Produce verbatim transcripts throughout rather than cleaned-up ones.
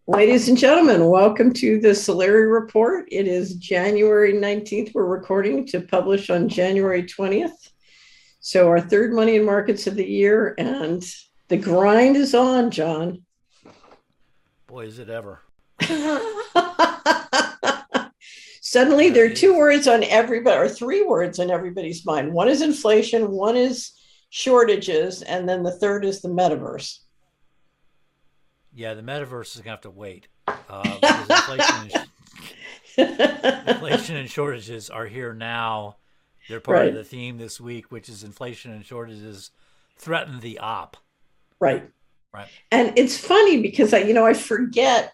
Ladies and gentlemen, welcome to the Solari Report. It is January nineteenth. We're recording to publish on January twentieth. So our third money in markets of the year, and the grind is on, John. Boy, is it ever. Suddenly there are two words on everybody, or three words on everybody's mind. One is inflation, one is shortages, and then the third is the metaverse. Yeah, the metaverse is going to have to wait uh, because inflation, and, inflation and shortages are here now. They're part Right. of the theme this week, which is inflation and shortages threaten the op. Right. Right. And it's funny because I, you know, I forget,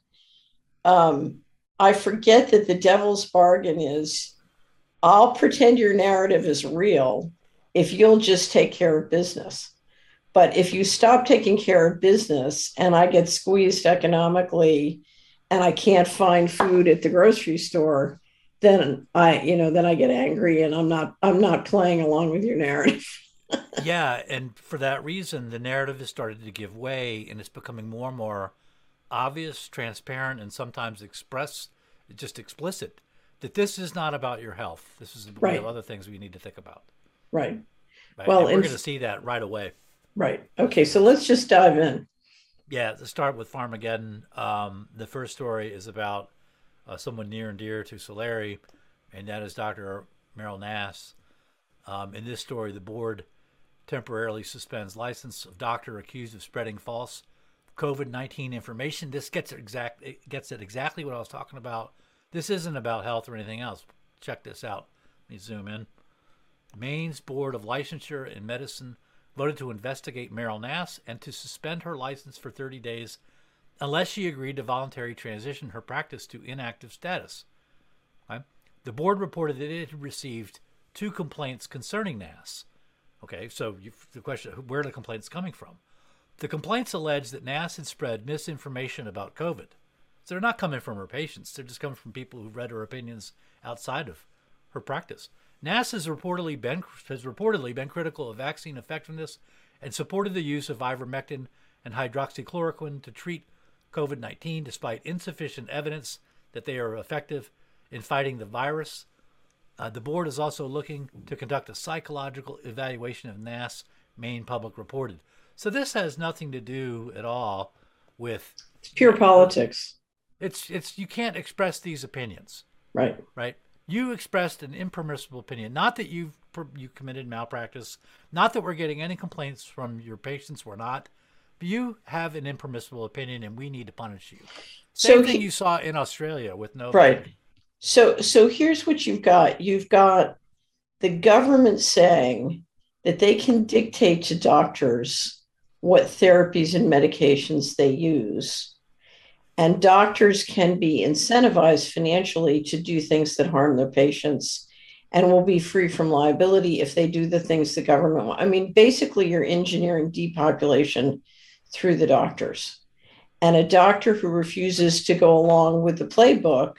um, I forget that the devil's bargain is I'll pretend your narrative is real if you'll just take care of business. But if you stop taking care of business and I get squeezed economically and I can't find food at the grocery store, then I, you know, then I get angry and I'm not, I'm not playing along with your narrative. Yeah, and for that reason, the narrative has started to give way, and it's becoming more and more obvious, transparent, and sometimes express, just explicit, that this is not about your health. This is we Right. have other things we need to think about. Right. Right? Well, And we're and going to see that right away. right. Okay. So let's just dive in. Yeah, to start with Farmageddon, um, the first story is about uh, someone near and dear to Solari, and that is Doctor Meryl Nass. Um, in this story, the board temporarily suspends license of doctor accused of spreading false COVID nineteen information. This gets it exact it gets at exactly what I was talking about. This isn't about health or anything else. Check this out. Let me zoom in. Maine's Board of Licensure in Medicine voted to investigate Meryl Nass and to suspend her license for thirty days unless she agreed to voluntarily transition her practice to inactive status. Okay? The board reported that it had received two complaints concerning Nass. Okay, so you, the question, where are the complaints coming from? The complaints allege that Nass had spread misinformation about COVID. So they're not coming from her patients. They're just coming from people who've read her opinions outside of her practice. Nass has reportedly been has reportedly been critical of vaccine effectiveness and supported the use of ivermectin and hydroxychloroquine to treat COVID nineteen, despite insufficient evidence that they are effective in fighting the virus. Uh, the board is also looking to conduct a psychological evaluation of Nass, Maine Public reported. So this has nothing to do at all with It's pure politics. it's it's you can't express these opinions. Right. Right? You expressed an impermissible opinion. Not that you've you committed malpractice. Not that we're getting any complaints from your patients. We're not. But you have an impermissible opinion, and we need to punish you. Same So thing he, you saw in Australia with Novak. right. So so here's what you've got. You've got the government saying that they can dictate to doctors what therapies and medications they use. And doctors can be incentivized financially to do things that harm their patients and will be free from liability if they do the things the government wants. I mean, basically, you're engineering depopulation through the doctors. And a doctor who refuses to go along with the playbook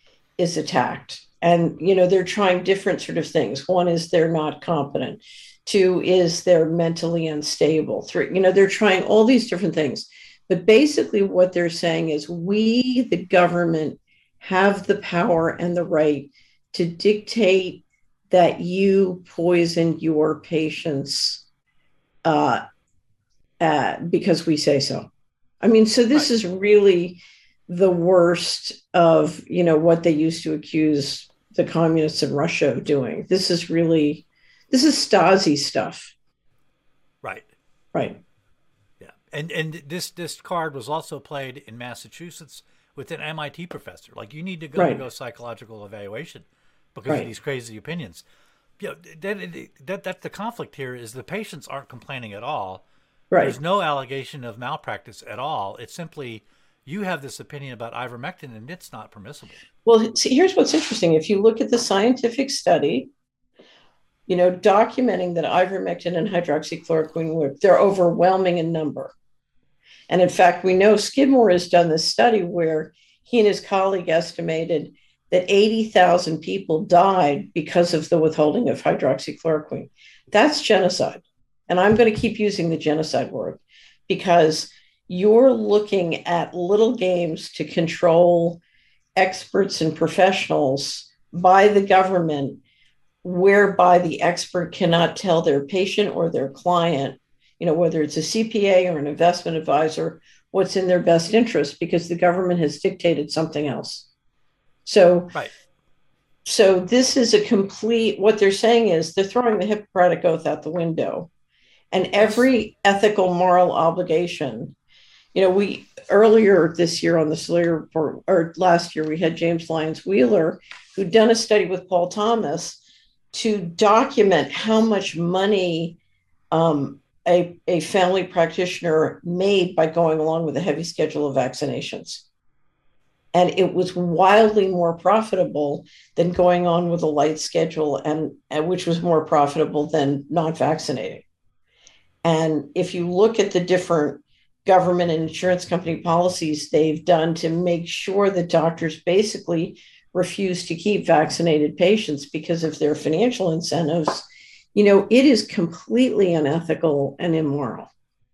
is attacked. And, you know, they're trying different sort of things. One is they're not competent. Two is they're mentally unstable. Three, you know, they're trying all these different things. But basically what they're saying is we, the government, have the power and the right to dictate that you poison your patients uh, uh, because we say so. I mean, so this Right. is really the worst of, you know, what they used to accuse the communists in Russia of doing. This is really, this is Stasi stuff. Right. Right. Yeah. And and this this card was also played in Massachusetts with an M I T professor. Like, you need to go Right. undergo psychological evaluation because Right. of these crazy opinions. Yeah, that, that that's the conflict here is the patients aren't complaining at all. Right. There's no allegation of malpractice at all. It's simply you have this opinion about ivermectin and it's not permissible. Well, see, here's what's interesting. If you look at the scientific study, you know, documenting that ivermectin and hydroxychloroquine work, they're overwhelming in number. And in fact, we know Skidmore has done this study where he and his colleague estimated that eighty thousand people died because of the withholding of hydroxychloroquine. That's genocide. And I'm going to keep using the genocide word because you're looking at little games to control experts and professionals by the government, whereby the expert cannot tell their patient or their client, you know, whether it's a C P A or an investment advisor, what's in their best interest because the government has dictated something else. So, Right. so this is a complete, what they're saying is they're throwing the Hippocratic Oath out the window and Yes. every ethical, moral obligation. You know, we earlier this year on the Solari report, or last year, we had James Lyons Wheeler, who'd done a study with Paul Thomas to document how much money um, a, a family practitioner made by going along with a heavy schedule of vaccinations. And it was wildly more profitable than going on with a light schedule, and, and which was more profitable than not vaccinating. And if you look at the different government and insurance company policies they've done to make sure that doctors basically refuse to keep vaccinated patients because of their financial incentives, you know, it is completely unethical and immoral.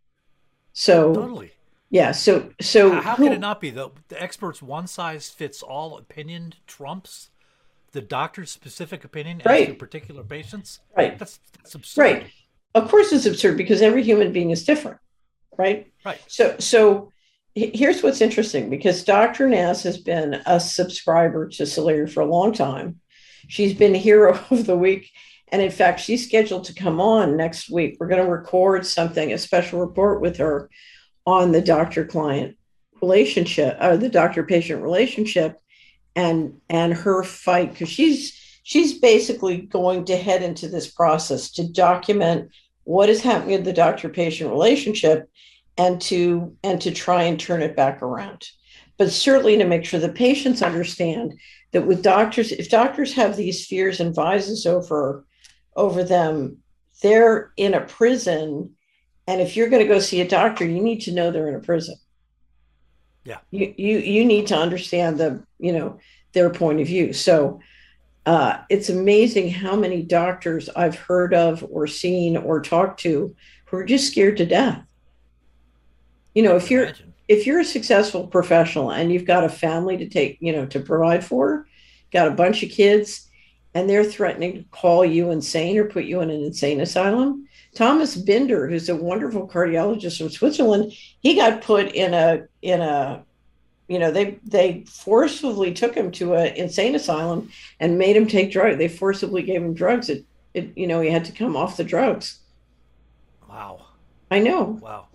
So, Totally. yeah. So, so How, how who, can it not be? The, the experts' one size fits all opinion trumps the doctor's specific opinion as to right, particular patients? right, That's, that's absurd. right. Of course, it's absurd because every human being is different, right? Right. So, so here's what's interesting because Doctor Nass has been a subscriber to Solari for a long time. She's been hero of the week. And in fact, she's scheduled to come on next week. We're going to record something, a special report with her on the doctor client relationship, or the doctor patient relationship, and and her fight, because she's she's basically going to head into this process to document what is happening in the doctor patient relationship and to and to try and turn it back around, but certainly to make sure the patients understand that with doctors, if doctors have these fears and vices over over them, they're in a prison. And if you're going to go see a doctor, you need to know they're in a prison. Yeah. You you you need to understand the, you know, their point of view. So uh, it's amazing how many doctors I've heard of or seen or talked to who are just scared to death. You I know, can if you're imagine. if you're a successful professional and you've got a family to take, you know, to provide for, got a bunch of kids, and they're threatening to call you insane or put you in an insane asylum. Thomas Binder, who's a wonderful cardiologist from Switzerland, he got put in a in a you know they they forcibly took him to an insane asylum and made him take drugs. They forcibly gave him drugs. It, it you know he had to come off the drugs. Wow. I know. Wow.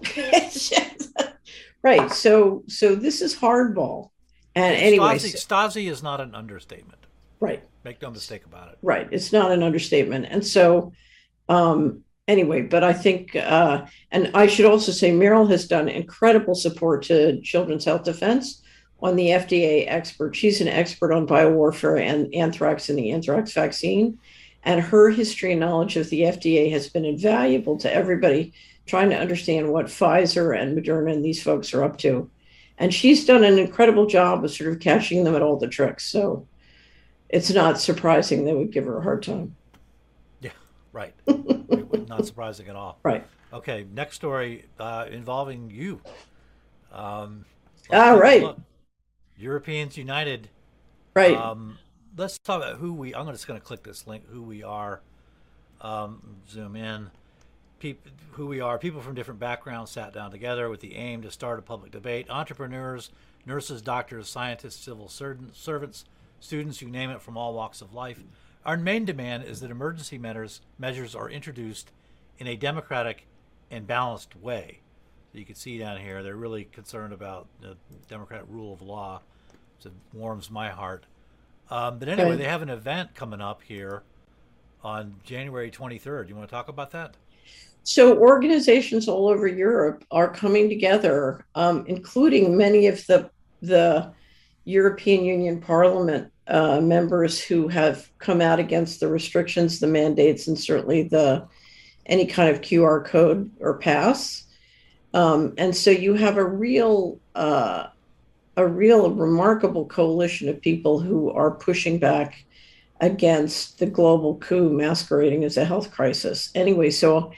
Right. So so this is hardball. And Stasi, anyways, Stasi is not an understatement. right. Make no mistake about it. Right. It's not an understatement. And so um anyway, but I think uh and I should also say Meryl has done incredible support to Children's Health Defense on the F D A expert. She's an expert on biowarfare and anthrax and the anthrax vaccine. And her history and knowledge of the F D A has been invaluable to everybody trying to understand what Pfizer and Moderna and these folks are up to. And she's done an incredible job of sort of catching them at all the tricks. So it's not surprising they would give her a hard time. Yeah, right. It, not surprising at all. Right. Okay, next story uh, involving you. Um, All right. Europeans United. Right. Um, let's talk about who we. I'm just going to click this link. Who we are. Um, zoom in. People, who we are. People from different backgrounds sat down together with the aim to start a public debate. Entrepreneurs, nurses, doctors, scientists, civil servants, students, you name it, from all walks of life. Our main demand is that emergency measures measures are introduced in a democratic and balanced way. So you can see down here, they're really concerned about the democratic rule of law. So it warms my heart. Um, but anyway, Okay. they have an event coming up here on January twenty-third. You want to talk about that? So organizations all over Europe are coming together, um, including many of the the European Union Parliament uh, members who have come out against the restrictions, the mandates, and certainly the any kind of Q R code or pass. Um, and so you have a real uh, a real remarkable coalition of people who are pushing back against the global coup masquerading as a health crisis. Anyway, so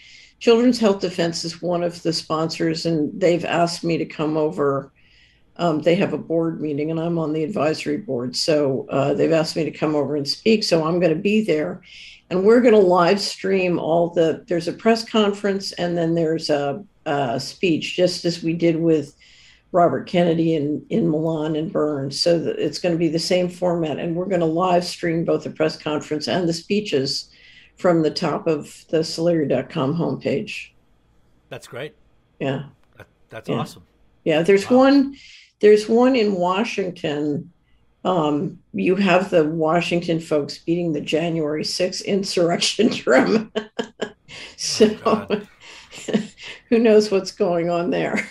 Children's Health Defense is one of the sponsors, and they've asked me to come over. Um, they have a board meeting, and I'm on the advisory board. So uh, they've asked me to come over and speak. So I'm going to be there. And we're going to live stream all the, there's a press conference, and then there's a, a speech, just as we did with Robert Kennedy in, in Milan and Burns. So it's going to be the same format. And we're going to live stream both the press conference and the speeches from the top of the Solari dot com homepage. That's great. Yeah. That, that's yeah. awesome. Yeah. There's wow. one, there's one in Washington. Um, you have the Washington folks beating the January sixth insurrection drum. So oh, who knows what's going on there?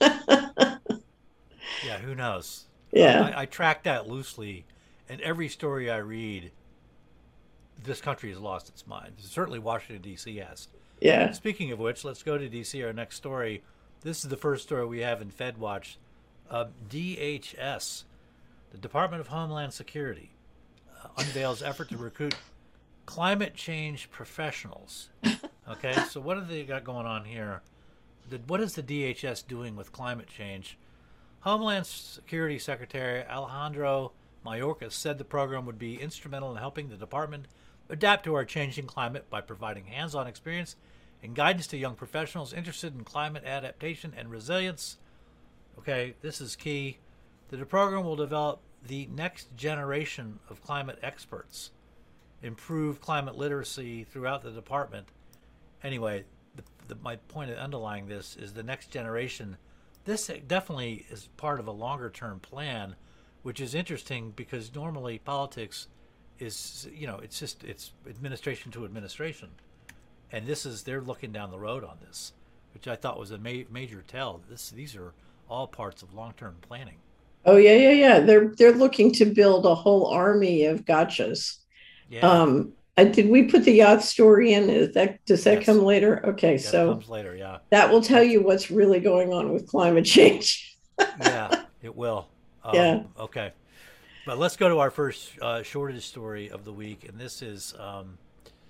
Yeah, who knows? Yeah. I, I track that loosely, and every story I read, this country has lost its mind. Certainly Washington, D C has. Yeah. Speaking of which, let's go to D C, our next story. This is the first story we have in FedWatch. Uh, D H S, the Department of Homeland Security, uh, unveils effort to recruit climate change professionals. Okay, so what have they got going on here? The, what is the D H S doing with climate change? Homeland Security Secretary Alejandro Mayorkas said the program would be instrumental in helping the department adapt to our changing climate by providing hands-on experience and guidance to young professionals interested in climate adaptation and resilience. Okay, this is key. The program will develop the next generation of climate experts, improve climate literacy throughout the department. Anyway, the, the, my point of underlying this is the next generation. This definitely is part of a longer-term plan, which is interesting because normally politics is, you know, it's just, it's administration to administration. And this is, they're looking down the road on this, which I thought was a ma- major tell. This, these are all parts of long-term planning. Oh, yeah, yeah, yeah. They're, they're looking to build a whole army of gotchas. Yeah. Um, I, did we put the yacht story in? Is that, does that yes. come later? Okay, yeah, so it comes later, yeah. That will tell you what's really going on with climate change. Yeah, it will. Um, yeah. Okay. But let's go to our first uh, shortage story of the week, and this is, um,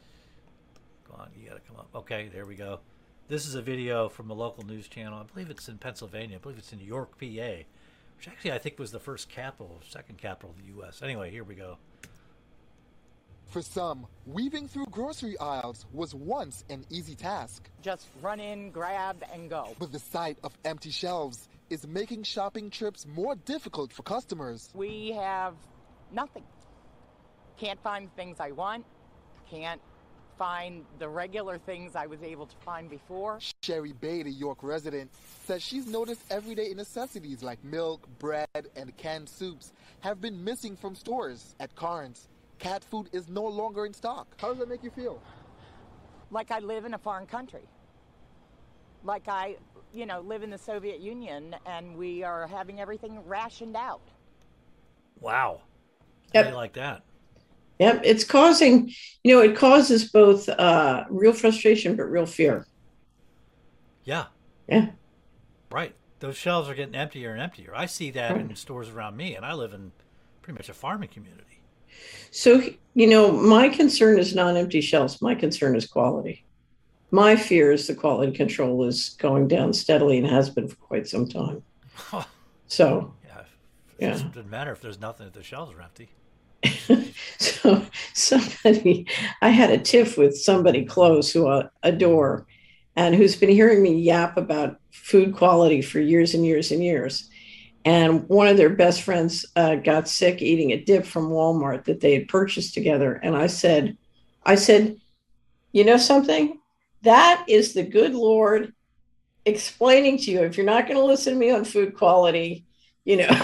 come on, you got to come up. Okay, there we go. This is a video from a local news channel. I believe it's in Pennsylvania. I believe it's in York, P A, which actually I think was the first capital, second capital of the U S. Anyway, here we go. For some, weaving through grocery aisles was once an easy task. Just run in, grab, and go. But the sight of empty shelves is making shopping trips more difficult for customers. We have nothing. Can't find the things I want. Can't find the regular things I was able to find before. Sherry Bay, the York resident, says she's noticed everyday necessities like milk, bread, and canned soups have been missing from stores. At Carnes, cat food is no longer in stock. How does that make you feel? Like I live in a foreign country. Like I, you know, live in the Soviet Union and we are having everything rationed out. Wow. Yep. How do you like that? Yep. It's causing, you know, it causes both uh, real frustration, but real fear. Yeah. Yeah. Right. Those shelves are getting emptier and emptier. I see that right. in stores around me, and I live in pretty much a farming community. So, you know, my concern is not empty shelves. My concern is quality. My fear is the quality control is going down steadily and has been for quite some time. So, yeah, it yeah. doesn't matter if there's nothing if the shelves are empty. So somebody, I had a tiff with somebody close who I adore and who's been hearing me yap about food quality for years and years and years. And one of their best friends uh, got sick eating a dip from Walmart that they had purchased together. And I said, I said, you know something? That is the good Lord explaining to you, if you're not going to listen to me on food quality, you know.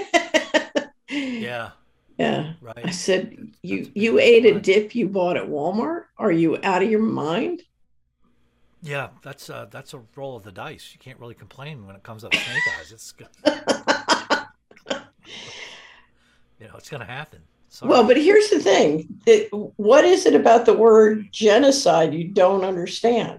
Yeah. Yeah. Right. I said, you, you ate a dip you bought at Walmart? Are you out of your mind? Yeah, that's uh, that's a roll of the dice. You can't really complain when it comes up to snake eyes. It's good. You know, it's going to happen. Sorry. Well, but here's the thing. It, what is it about the word genocide you don't understand?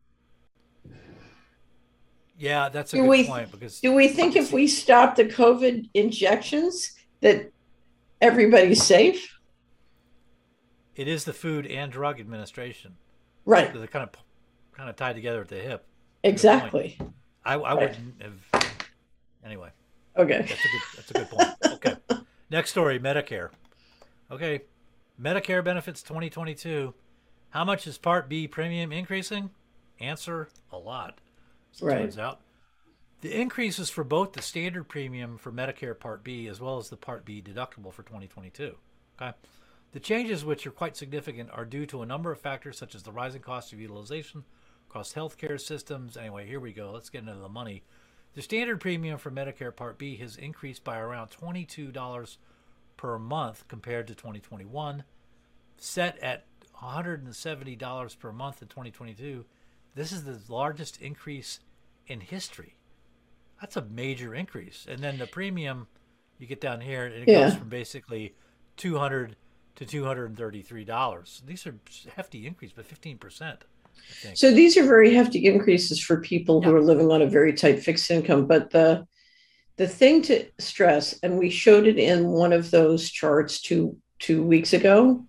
Yeah, that's a do good we, point. Because do we think if we stop the COVID injections that everybody's safe? It is the Food and Drug Administration. Right. They're kind of kind of tied together at the hip. Exactly. I, I right. wouldn't have. Anyway. Okay. That's a good. That's a good point. Okay. Next story: Medicare. Okay, Medicare benefits twenty twenty-two. How much is Part B premium increasing? Answer: a lot. As it right. turns out, the increases for both the standard premium for Medicare Part B as well as the Part B deductible for twenty twenty-two. Okay. The changes, which are quite significant, are due to a number of factors such as the rising cost of utilization across healthcare systems. Anyway, here we go. Let's get into the money. The standard premium for Medicare Part B has increased by around twenty-two dollars per month compared to twenty twenty-one, set at one hundred seventy dollars per month in twenty twenty-two. This is the largest increase in history. That's a major increase. And then the premium, you get down here, and it yeah. goes from basically two hundred dollars to two hundred thirty-three dollars. These are hefty increase, but fifteen percent. I think. So these are very hefty increases for people yeah. who are living on a very tight fixed income. But the the thing to stress, and we showed it in one of those charts two two weeks ago,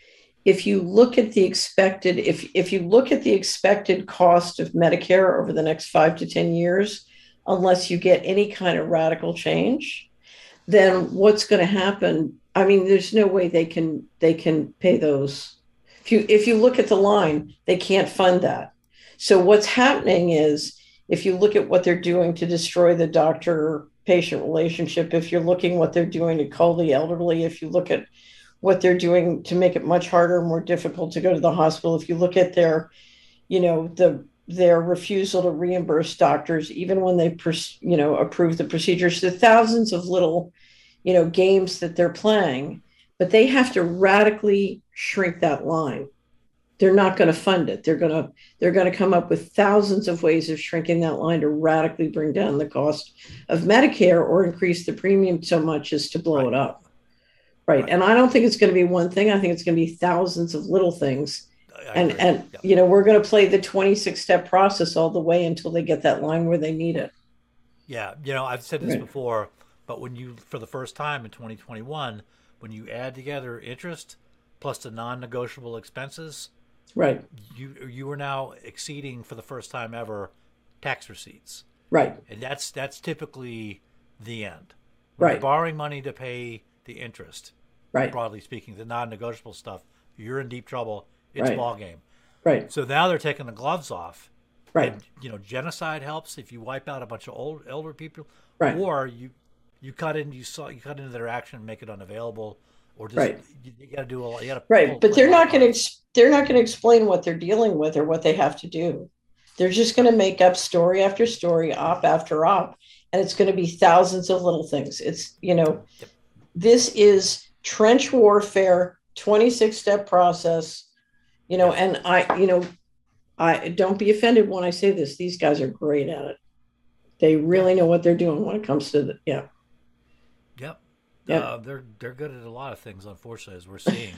if you look at the expected, if if you look at the expected cost of Medicare over the next five to ten years, unless you get any kind of radical change, then what's going to happen? I mean, there's no way they can they can pay those. If you if you look at the line, they can't fund that. So what's happening is, if you look at what they're doing to destroy the doctor-patient relationship, if you're looking what they're doing to cull the elderly, if you look at what they're doing to make it much harder, more difficult to go to the hospital, if you look at their, you know, the their refusal to reimburse doctors, even when they, you know, approve the procedures, the thousands of little, you know, games that they're playing, but they have to radically shrink that line. They're not going to fund it. They're going to they're going to come up with thousands of ways of shrinking that line to radically bring down the cost of Medicare or increase the premium so much as to blow right. it up. Right. right. And I don't think it's going to be one thing. I think it's going to be thousands of little things. I and, agree. and yep. you know, we're going to play the twenty-six step process all the way until they get that line where they need it. Yeah. You know, I've said this right. before, but when you, for the first time in twenty twenty-one, when you add together interest plus the non-negotiable expenses, right, you you are now exceeding for the first time ever tax receipts. Right. And that's that's typically the end. When right. you're borrowing money to pay the interest, right. broadly speaking, the non-negotiable stuff, you're in deep trouble. It's right. ball game. Right. So now they're taking the gloves off. Right. And, you know, genocide helps if you wipe out a bunch of old elder people. Right. Or you you cut in you saw you cut into their action and make it unavailable. Or just right. you, you got to do a lot. You gotta right. But they're not going to ex- they're not going to explain what they're dealing with or what they have to do. They're just going to make up story after story, op after op, and it's going to be thousands of little things. It's, you know, yep. this is trench warfare, twenty-six step process. You know, and I, you know, I don't be offended when I say this. These guys are great at it. They really know what they're doing when it comes to the, yeah. Yep. Yep. Uh, they're they're good at a lot of things, unfortunately, as we're seeing.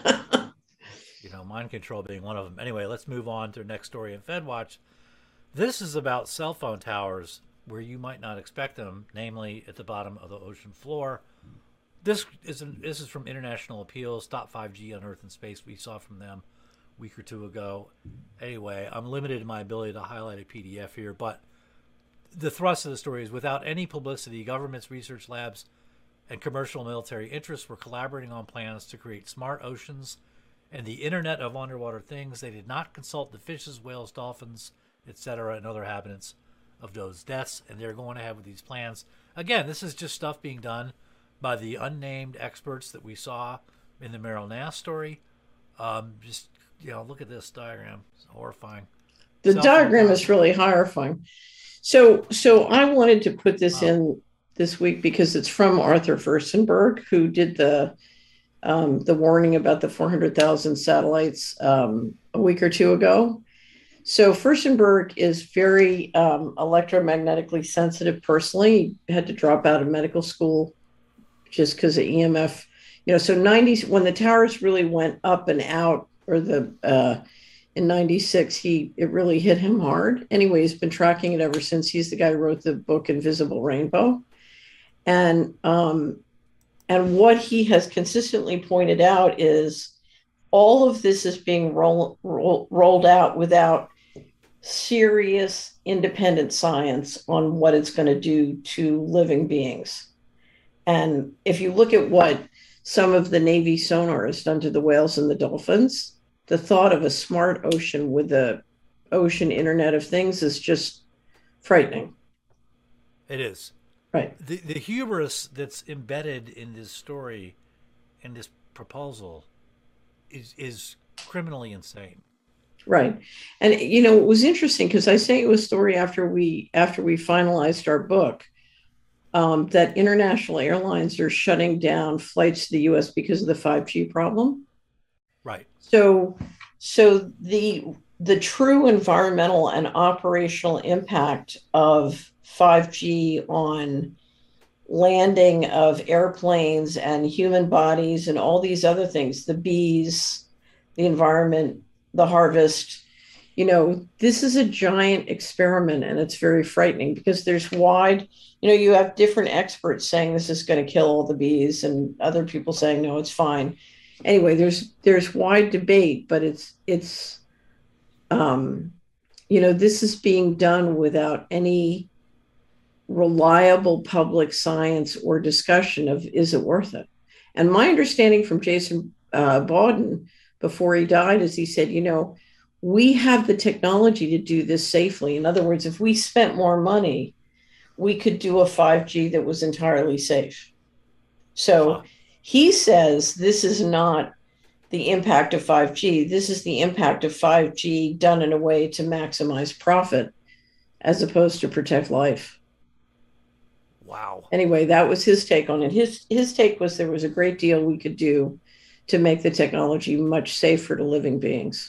You know, mind control being one of them. Anyway, let's move on to the next story in FedWatch. This is about cell phone towers where you might not expect them, namely at the bottom of the ocean floor. This is an, this is from International Appeals, Stop five G on Earth and Space. We saw from them week or two ago. Anyway, I'm limited in my ability to highlight a P D F here, but the thrust of the story is, without any publicity, governments, research labs, and commercial military interests were collaborating on plans to create smart oceans and the Internet of Underwater Things. They did not consult the fishes, whales, dolphins, et cetera, and other inhabitants of those deaths, and they're going to have these plans. Again, this is just stuff being done by the unnamed experts that we saw in the Meryl Nass story. Um, just You know, look at this diagram. It's horrifying. The Self diagram is really horrifying. So, so I wanted to put this wow. in this week because it's from Arthur Firstenberg, who did the um, the warning about the four hundred thousand satellites um, a week or two ago. So Firstenberg is very um, electromagnetically sensitive personally. He had to drop out of medical school just because of E M F. You know, so ninety when the towers really went up and out, or the uh, in ninety-six, he it really hit him hard. Anyway, he's been tracking it ever since. He's the guy who wrote the book Invisible Rainbow, and um, and what he has consistently pointed out is all of this is being roll, roll, rolled out without serious independent science on what it's going to do to living beings. And if you look at what some of the Navy sonar has done to the whales and the dolphins, the thought of a smart ocean with the ocean Internet of Things is just frightening. It is. Right. The the hubris that's embedded in this story, in this proposal, is is criminally insane. Right. And you know, it was interesting because I sent you a story after we after we finalized our book, um, that international airlines are shutting down flights to the U S because of the five G problem. Right. So so the the true environmental and operational impact of five G on landing of airplanes and human bodies and all these other things, the bees, the environment, the harvest, you know, this is a giant experiment, and it's very frightening because there's wide, you know, you have different experts saying this is going to kill all the bees and other people saying, no, it's fine. Anyway, there's, there's wide debate, but it's, it's, um, you know, this is being done without any reliable public science or discussion of, is it worth it? And my understanding from Jason uh, Bawden before he died is he said, you know, we have the technology to do this safely. In other words, if we spent more money, we could do a five G that was entirely safe. So huh. he says this is not the impact of five G. This is the impact of five G done in a way to maximize profit as opposed to protect life. Wow. Anyway, that was his take on it. His his take was there was a great deal we could do to make the technology much safer to living beings.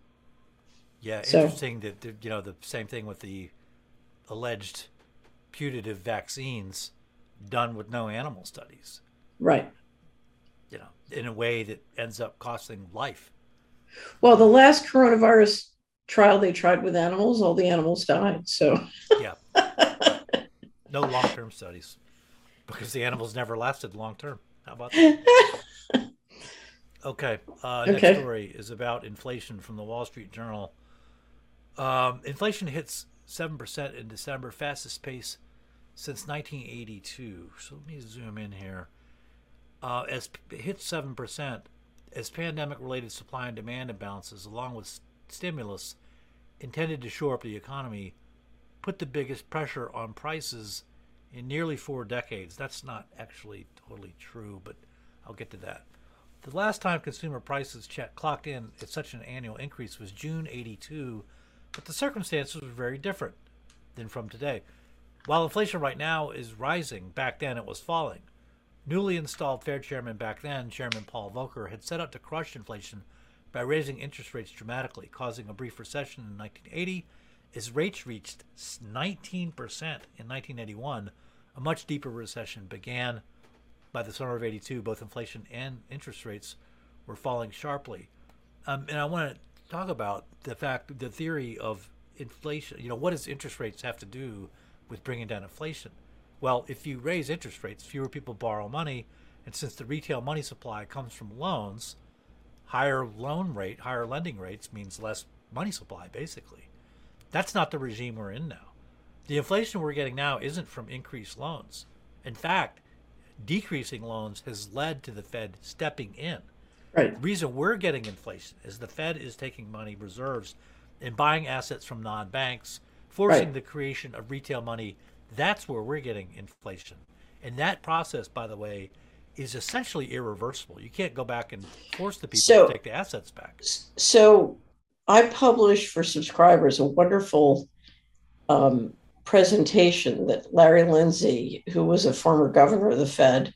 Yeah, so, interesting that, you know, the same thing with the alleged putative vaccines done with no animal studies. Right. You know, in a way that ends up costing life. Well, the last coronavirus trial they tried with animals, all the animals died. So yeah. No long-term studies because the animals never lasted long-term. How about that? Okay. Uh, next okay. story is about inflation from the Wall Street Journal. Um, inflation hits seven percent in December, fastest pace since nineteen eighty-two. So let me zoom in here. Uh, as it hits seven percent, as pandemic-related supply and demand imbalances, along with stimulus intended to shore up the economy, put the biggest pressure on prices in nearly four decades. That's not actually totally true, but I'll get to that. The last time consumer prices check, clocked in at such an annual increase was June eighty-two, but the circumstances were very different than from today. While inflation right now is rising, back then it was falling. Newly installed Fed chairman back then, Chairman Paul Volcker, had set out to crush inflation by raising interest rates dramatically, causing a brief recession in nineteen eighty. As rates reached nineteen percent in nineteen eighty-one, a much deeper recession began. By the summer of eighty-two, both inflation and interest rates were falling sharply. Um, and I want to talk about the fact, the theory of inflation. You know, what does interest rates have to do with bringing down inflation? Well, if you raise interest rates, fewer people borrow money. And since the retail money supply comes from loans, higher loan rate, higher lending rates means less money supply, basically. That's not the regime we're in now. The inflation we're getting now isn't from increased loans. In fact, decreasing loans has led to the Fed stepping in. Right. The reason we're getting inflation is the Fed is taking money reserves and buying assets from non-banks, forcing right. the creation of retail money. That's where we're getting inflation. And that process, by the way, is essentially irreversible. You can't go back and force the people so, to take the assets back. So I published for subscribers a wonderful um, presentation that Larry Lindsay, who was a former governor of the Fed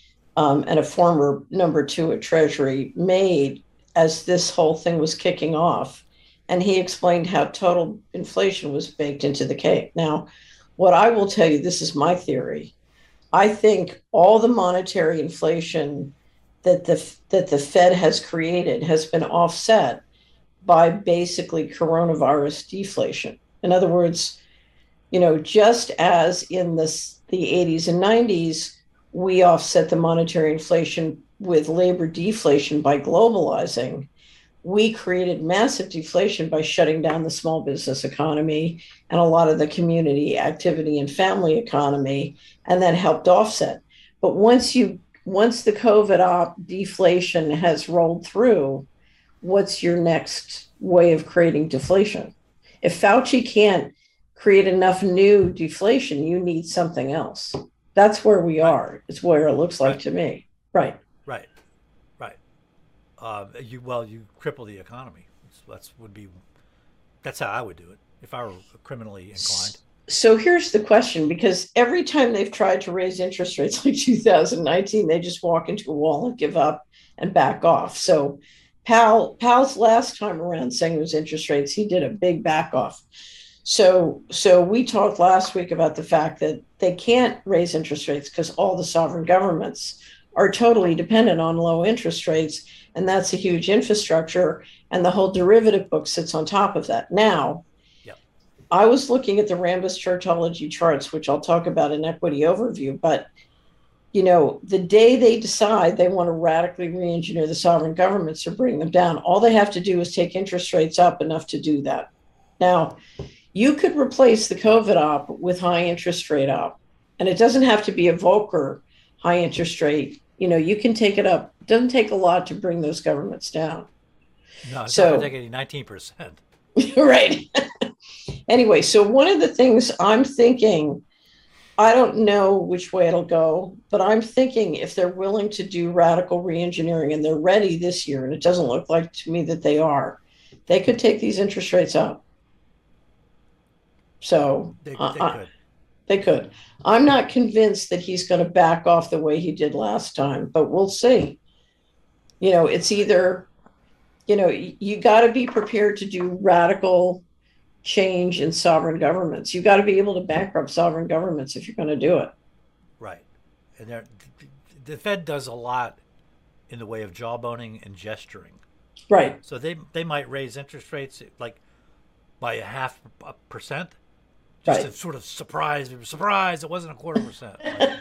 um, and a former number two at Treasury, made as this whole thing was kicking off. And he explained how total inflation was baked into the cake. Now, what I will tell you, this is my theory. I think all the monetary inflation that the that the Fed has created has been offset by basically coronavirus deflation. In other words, you know, just as in this, the eighties and nineties, we offset the monetary inflation with labor deflation by globalizing, we created massive deflation by shutting down the small business economy and a lot of the community activity and family economy, and that helped offset. But once you once the COVID op deflation has rolled through, what's your next way of creating deflation? If Fauci can't create enough new deflation, you need something else. That's where we are. It's where it looks like Right. to me. Right. Right, right. Uh, you well, you cripple the economy. That's, that's would be. That's how I would do it if I were criminally inclined. So here's the question, because every time they've tried to raise interest rates like two thousand nineteen, they just walk into a wall and give up and back off. So Powell, Powell's last time around saying it was interest rates, he did a big back off. So, so we talked last week about the fact that they can't raise interest rates because all the sovereign governments are totally dependent on low interest rates, and that's a huge infrastructure, and the whole derivative book sits on top of that. Now, Yep. I was looking at the Rambus Churchology charts, which I'll talk about in equity overview, but you know, the day they decide they want to radically re-engineer the sovereign governments or bring them down, all they have to do is take interest rates up enough to do that. Now, you could replace the COVID op with high interest rate op, and it doesn't have to be a Volcker high interest rate. You know, you can take it up. It doesn't take a lot to bring those governments down. No, it's So- not going to take any nineteen percent. Right. Anyway, so one of the things I'm thinking, I don't know which way it'll go, but I'm thinking if they're willing to do radical reengineering and they're ready this year, and it doesn't look like to me that they are, they could take these interest rates up. So They, they uh, could. they could. I'm not convinced that he's going to back off the way he did last time, but we'll see. You know, it's either, you know, y- you got to be prepared to do radical change in sovereign governments. You got to be able to bankrupt sovereign governments if you're going to do it. Right. And they're- the Fed does a lot in the way of jawboning and gesturing. Right. So they they might raise interest rates like by a half a percent, just Right. to sort of surprise surprise. It wasn't a quarter percent.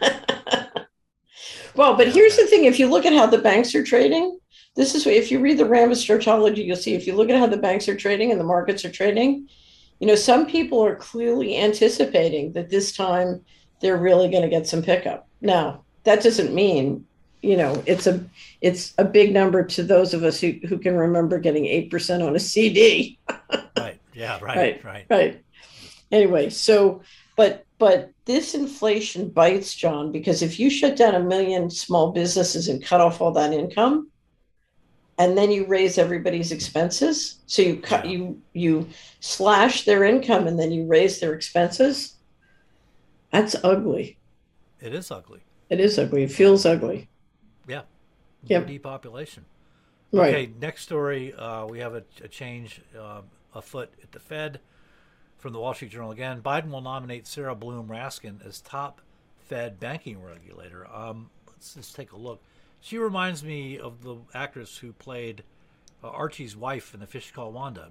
Well, but Yeah, here's okay. the thing. If you look at how the banks are trading, this is if you read the Rambus Churchology, you'll see if you look at how the banks are trading and the markets are trading, you know, some people are clearly anticipating that this time they're really going to get some pickup. Now, that doesn't mean, you know, it's a it's a big number to those of us who, who can remember getting eight percent on a C D. Right. Yeah. Right. Right. Right. Right. Anyway, so but but this inflation bites, John, because if you shut down a million small businesses and cut off all that income, and then you raise everybody's expenses, so you cut Yeah. you you slash their income and then you raise their expenses, that's ugly. It is ugly. It is ugly. It feels ugly. Yeah. Yep. Depopulation. Right. Okay. Next story. Uh, we have a, a change uh, afoot at the Fed. From the Wall Street Journal again, Biden will nominate Sarah Bloom Raskin as top Fed banking regulator. Um, let's just take a look. She reminds me of the actress who played uh, Archie's wife in The Fish Called Wanda,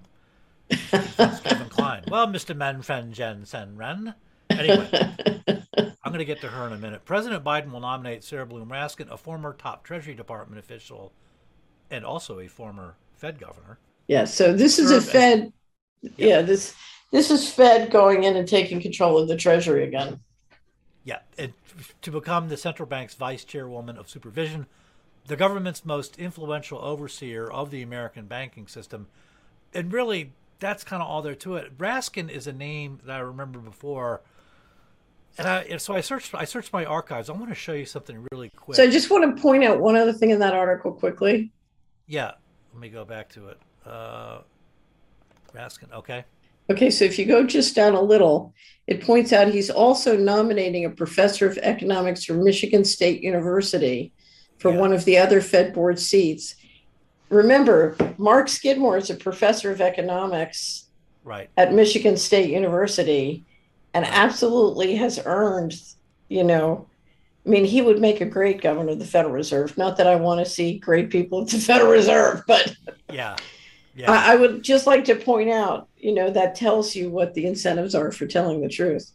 Kevin Kline. Well, Mister Manfred Jensen Ren. Anyway, I'm going to get to her in a minute. President Biden will nominate Sarah Bloom Raskin, a former top Treasury Department official and also a former Fed governor. Yeah. So this is a Serve as- Fed. Yeah. This this is Fed going in and taking control of the Treasury again. Yeah, and to become the central bank's vice chairwoman of supervision, the government's most influential overseer of the American banking system. And really, that's kind of all there to it. Raskin is a name that I remember before. And I and so I searched I searched my archives. I want to show you something really quick. So I just want to point out one other thing in that article quickly. Yeah, let me go back to it. Uh, Raskin, okay. Okay, so if you go just down a little, it points out he's also nominating a professor of economics from Michigan State University for Yeah. one of the other Fed board seats. Remember, Mark Skidmore is a professor of economics Right. at Michigan State University and absolutely has earned, you know, I mean, he would make a great governor of the Federal Reserve. Not that I want to see great people at the Federal Reserve, but Yeah. Yeah. I, I would just like to point out, you know, that tells you what the incentives are for telling the truth.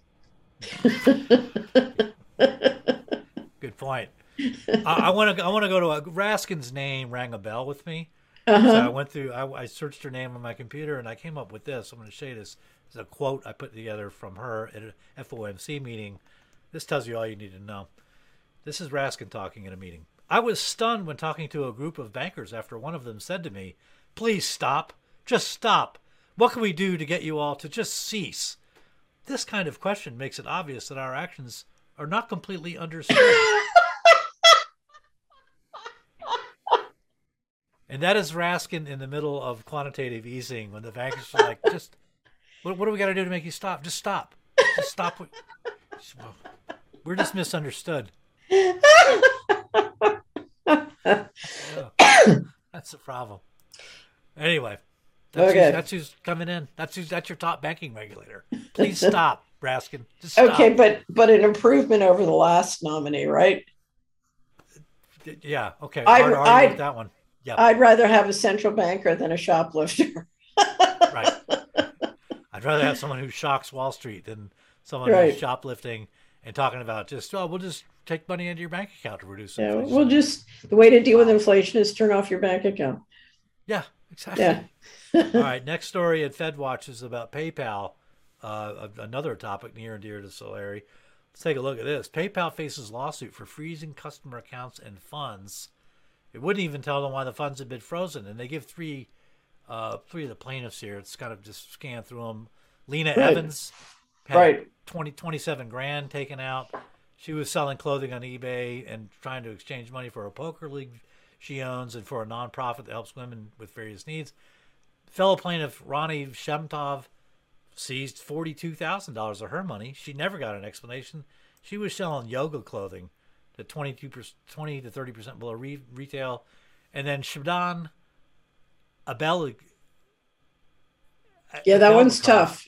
Good point. I want to. I want to go to a, Raskin's name rang a bell with me. So I Uh-huh. went through, I, I searched her name on my computer, and I came up with this. I'm going to show you this. This is a quote I put together from her at an F O M C meeting. This tells you all you need to know. This is Raskin talking in a meeting. I was stunned when talking to a group of bankers after one of them said to me, "Please stop. Just stop. What can we do to get you all to just cease?" This kind of question makes it obvious that our actions are not completely understood. And that is Raskin in the middle of quantitative easing when the bankers are like, just, what, what do we got to do to make you stop? Just stop. Just stop. We're just misunderstood. Yeah. That's the problem. Anyway, that's, Okay. who's, that's who's coming in. That's who's, that's your top banking regulator. Please stop, Raskin. Just stop. Okay, but but an improvement over the last nominee, right? Yeah. Okay. I'd- Hard to argue I'd- with that one. Yeah. I'd rather have a central banker than a shoplifter. Right. I'd rather have someone who shocks Wall Street than someone Right. who's shoplifting and talking about just, oh, we'll just take money into your bank account to reduce Yeah, inflation. we'll just the way to deal with inflation is turn off your bank account. Yeah, exactly. Yeah. All right. Next story at FedWatch is about PayPal, uh, another topic near and dear to Solari. Let's take a look at this. PayPal faces lawsuit for freezing customer accounts and funds. It wouldn't even tell them why the funds had been frozen, and they give three, uh, three of the plaintiffs here. It's kind of just scan through them. Lena Right. Evans had Right. twenty, twenty-seven grand taken out. She was selling clothing on eBay and trying to exchange money for a poker league she owns and for a nonprofit that helps women with various needs. Fellow plaintiff Ronnie Shemtov seized forty-two thousand dollars of her money. She never got an explanation. She was selling yoga clothing at twenty-two percent, twenty to thirty percent below re- retail. And then Shibdan Abel. Yeah, that one's tough.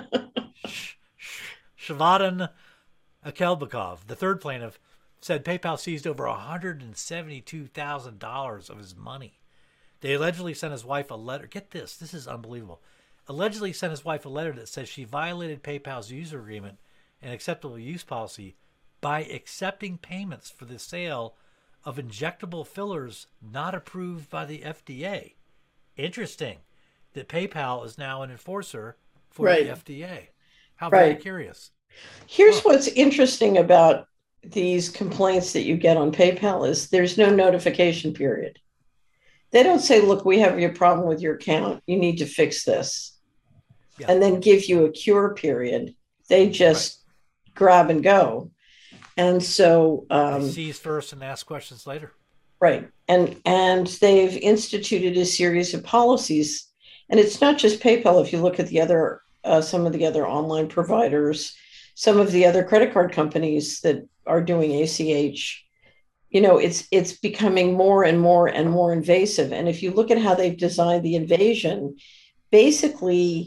Shavadan Akelbakov, the third plaintiff, said PayPal seized over one hundred seventy-two thousand dollars of his money. They allegedly sent his wife a letter. Get this. This is unbelievable. Allegedly sent his wife a letter that says she violated PayPal's user agreement and acceptable use policy by accepting payments for the sale of injectable fillers not approved by the F D A. Interesting that PayPal is now an enforcer for Right. the F D A. How very Right. curious. Here's what's interesting about these complaints that you get on PayPal is there's no notification period. They don't say, look, we have a problem with your account. You need to fix this. Yeah. And then give you a cure period. They just grab and go. And so, um, They seize first and ask questions later. right. And, and they've instituted a series of policies. And it's not just PayPal. If you look at the other, uh, some of the other online providers, some of the other credit card companies that are doing A C H, you know, it's it's becoming more and more and more invasive. And if you look at how they've designed the invasion, basically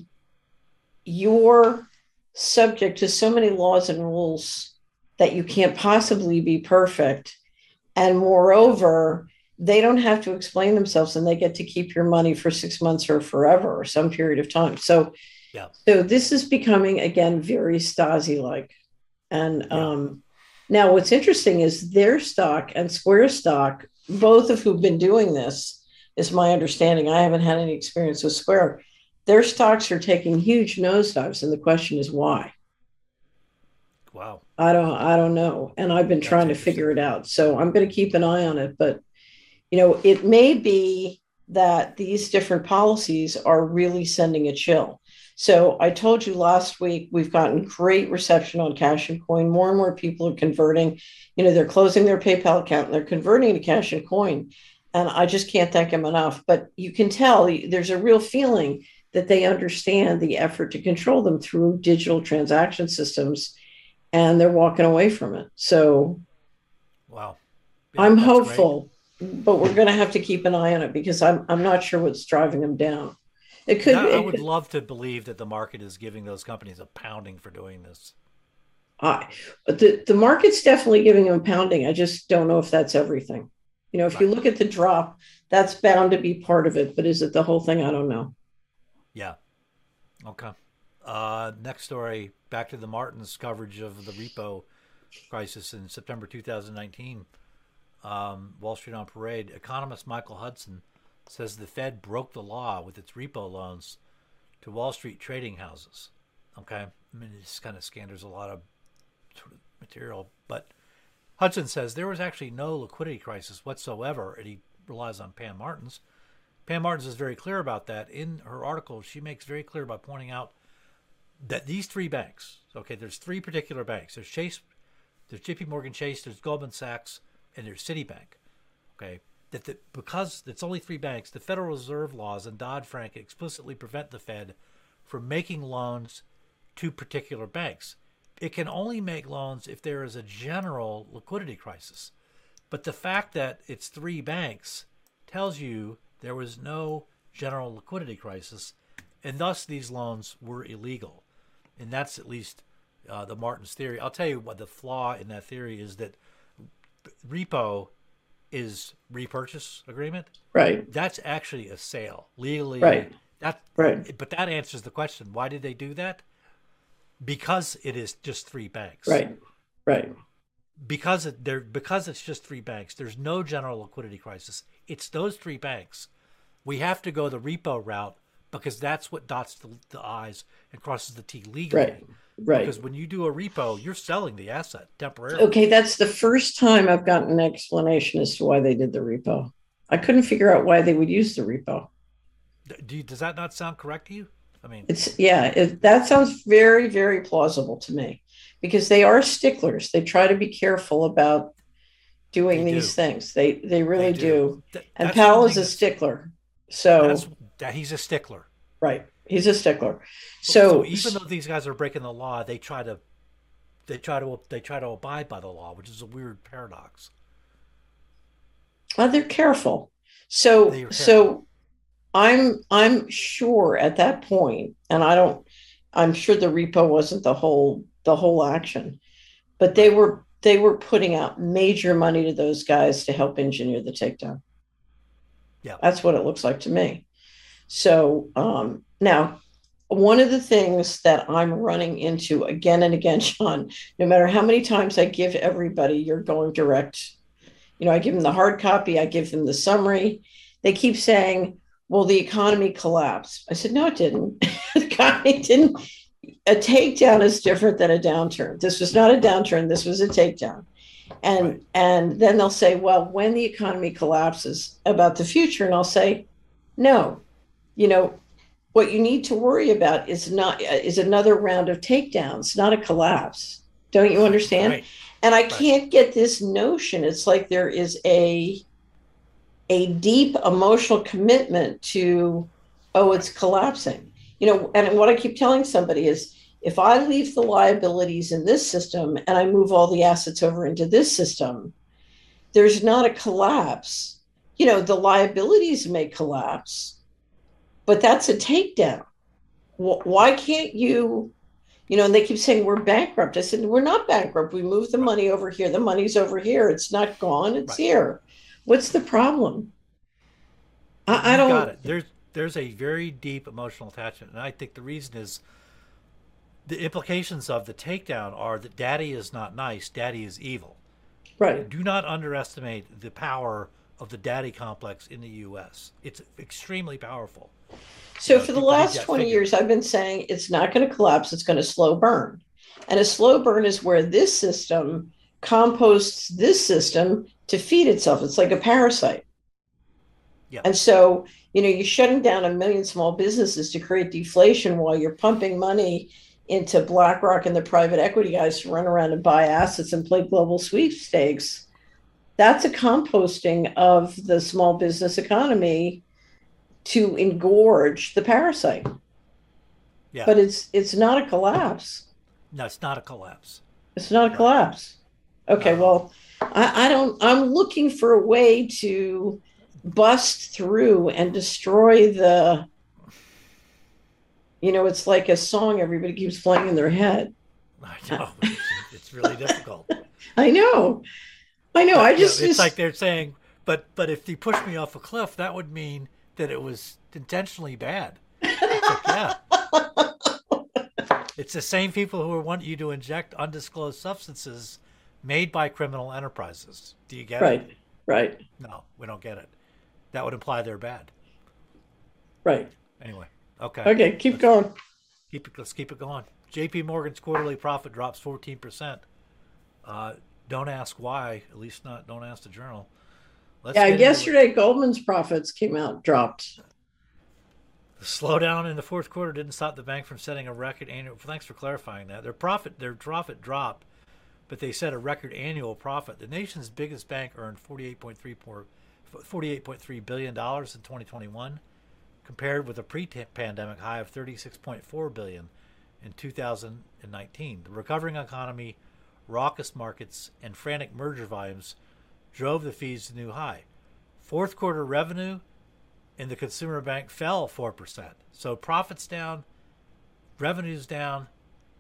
you're subject to so many laws and rules that you can't possibly be perfect. And moreover, they don't have to explain themselves and they get to keep your money for six months or forever or some period of time. So, Yeah. so this is becoming, again, very Stasi-like. And Yeah. um, now what's interesting is their stock and Square stock, both of who've been doing this, is my understanding. I haven't had any experience with Square. Their stocks are taking huge nosedives. And the question is why? Wow. I don't I don't know. And I've been That's trying to interesting. figure it out. So I'm going to keep an eye on it. But, you know, it may be that these different policies are really sending a chill. So I told you last week, we've gotten great reception on Cash and Coin. More and more people are converting. You know, they're closing their PayPal account and they're converting to Cash and Coin. And I just can't thank them enough. But you can tell there's a real feeling that they understand the effort to control them through digital transaction systems. And they're walking away from it. So Wow. Yeah, I'm that's hopeful, but we're going to have to keep an eye on it because I'm I'm not sure what's driving them down. It could. great. I, I it would could- love to believe that the market is giving those companies a pounding for doing this. I, but the the market's definitely giving them pounding. I just don't know if that's everything. You know, if you Right. look at the drop, that's bound to be part of it. But is it the whole thing? I don't know. Yeah. Okay. Uh, next story, back to the Martins coverage of the repo crisis in September two thousand nineteen. Um, Wall Street on Parade. Economist Michael Hudson says the Fed broke the law with its repo loans to Wall Street trading houses. Okay, I mean, this kind of scandals a lot of sort of material, but Hudson says there was actually no liquidity crisis whatsoever, and he relies on Pam Martins. Pam Martins is very clear about that. In her article, she makes very clear by pointing out that these three banks, okay, there's three particular banks. There's Chase, there's J P Morgan Chase, there's Goldman Sachs, and there's Citibank. Okay, that the, because it's only three banks, the Federal Reserve laws and Dodd-Frank explicitly prevent the Fed from making loans to particular banks. It can only make loans if there is a general liquidity crisis. But the fact that it's three banks tells you there was no general liquidity crisis, and thus these loans were illegal. And that's at least uh, the Martins theory. I'll tell you what the flaw in that theory is, that repo is repurchase agreement. Right. That's actually a sale legally. Right. That, right. But that answers the question. Why did they do that? Because it is just three banks. Right. Right. Because it, there, because it's just three banks, there's no general liquidity crisis. It's those three banks. We have to go the repo route because that's what dots the, the I's and crosses the T legally. Right. Right. Because when you do a repo, you're selling the asset temporarily. Okay, that's the first time I've gotten an explanation as to why they did the repo. I couldn't figure out why they would use the repo. Do you, does that not sound correct to you? I mean, it's yeah, it, that sounds very, very plausible to me, because they are sticklers. They try to be careful about doing They these do. things. They they really They do. do. Th- And that's Powell one is thing a that's- stickler. So That's, that he's a stickler. right, he's a stickler. So, So, even though these guys are breaking the law, they try to, they try to, they try to abide by the law, which is a weird paradox. well, they're careful. So They are so I'm I'm sure at that point, and I don't. I'm sure the repo wasn't the whole the whole action, but they were they were putting out major money to those guys to help engineer the takedown. Yeah. That's what it looks like to me. So um, now, one of the things that I'm running into again and again, Sean, no matter how many times I give everybody your going direct, you know, I give them the hard copy, I give them the summary. They keep saying, well, the economy collapsed. I said, no, it didn't. The economy didn't. A takedown is different than a downturn. This was not a downturn. This was a takedown. And Right. and then they'll say, well, when the economy collapses, about the future. And I'll say, no, you know, what you need to worry about is not is another round of takedowns, not a collapse. Don't you understand? Right. And I Right. can't get this notion. It's like there is a a deep emotional commitment to, oh, it's collapsing. You know, and what I keep telling somebody is, if I leave the liabilities in this system and I move all the assets over into this system, there's not a collapse. You know, the liabilities may collapse, but that's a takedown. Wh- Why can't you, you know, and they keep saying we're bankrupt. I said, we're not bankrupt. We moved the money over here. The money's over here. It's not gone. It's Right. here. What's the problem? I, I You don't. got it. There's there's a very deep emotional attachment, and I think the reason is the implications of the takedown are that Daddy is not nice. Daddy is evil. Right. Do not underestimate the power of the Daddy complex in the U S. It's extremely powerful. So Yeah, for the people need last that twenty figure. years, I've been saying it's not going to collapse. It's going to slow burn. And a slow burn is where this system composts this system to feed itself. It's like a parasite. Yeah. And so, you know, you're shutting down a million small businesses to create deflation while you're pumping money into BlackRock and the private equity guys to run around and buy assets and play global sweepstakes. That's a composting of the small business economy to engorge the parasite. Yeah. But it's it's not a collapse. No, it's not a collapse. It's not a Right. collapse. Okay, No. well, I, I don't. I'm looking for a way to bust through and destroy the. You know, it's like a song everybody keeps playing in their head. I know. It's, it's really difficult. I know, I know. I You know, just, it's just like they're saying, but but if you push me off a cliff, that would mean that it was intentionally bad. It's like, yeah. It's the same people who want you to inject undisclosed substances made by criminal enterprises. Do you get right, it? right. No, we don't get it. That would imply they're bad. Right. Anyway, okay. Okay, keep let's going. keep it. Let's keep it going. J P Morgan's quarterly profit drops fourteen percent. Uh, don't ask why. At least not. Don't ask the journal. Let's Yeah, get into it. yesterday Goldman's profits came out, dropped. The slowdown in the fourth quarter didn't stop the bank from setting a record annual. Thanks for clarifying that. Their profit, their profit dropped, but they set a record annual profit. The nation's biggest bank earned forty-eight point three billion dollars in twenty twenty-one, compared with a pre-pandemic high of thirty-six point four billion dollars in two thousand nineteen. The recovering economy, raucous markets, and frantic merger volumes drove the fees to new high. Fourth quarter revenue in the consumer bank fell four percent. So profits down, revenues down.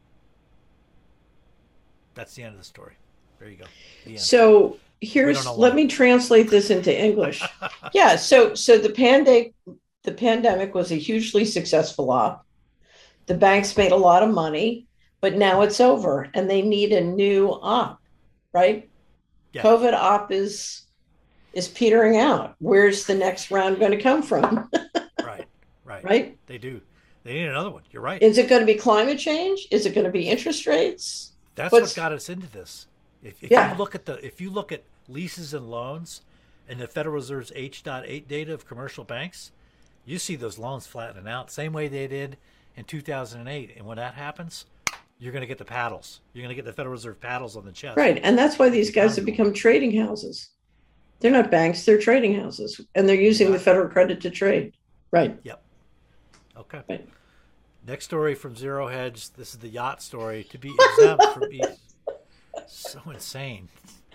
That's the end of the story. There you go. The end. So here's, let me translate this into English. Yeah, so so the pandemic the pandemic was a hugely successful op. The banks made a lot of money, but now it's over and they need a new op, right? Yeah. COVID op is is petering out. Where's the next round going to come from? Right, right. Right? They do. They need another one. You're right. Is it going to be climate change? Is it going to be interest rates? That's What's, what got us into this. If, if yeah. you look at the if you look at leases and loans and the Federal Reserve's H eight data of commercial banks, you see those loans flattening out same way they did in two thousand eight. And when that happens, you're going to get the paddles. You're going to get the Federal Reserve paddles on the chest. Right. And that's why these guys have become trading houses. They're not banks, they're trading houses. And they're using the federal credit to trade. Right. Yep. Okay. Right. Next story from Zero Hedge. This is the yacht story. To be exempt from each. So insane.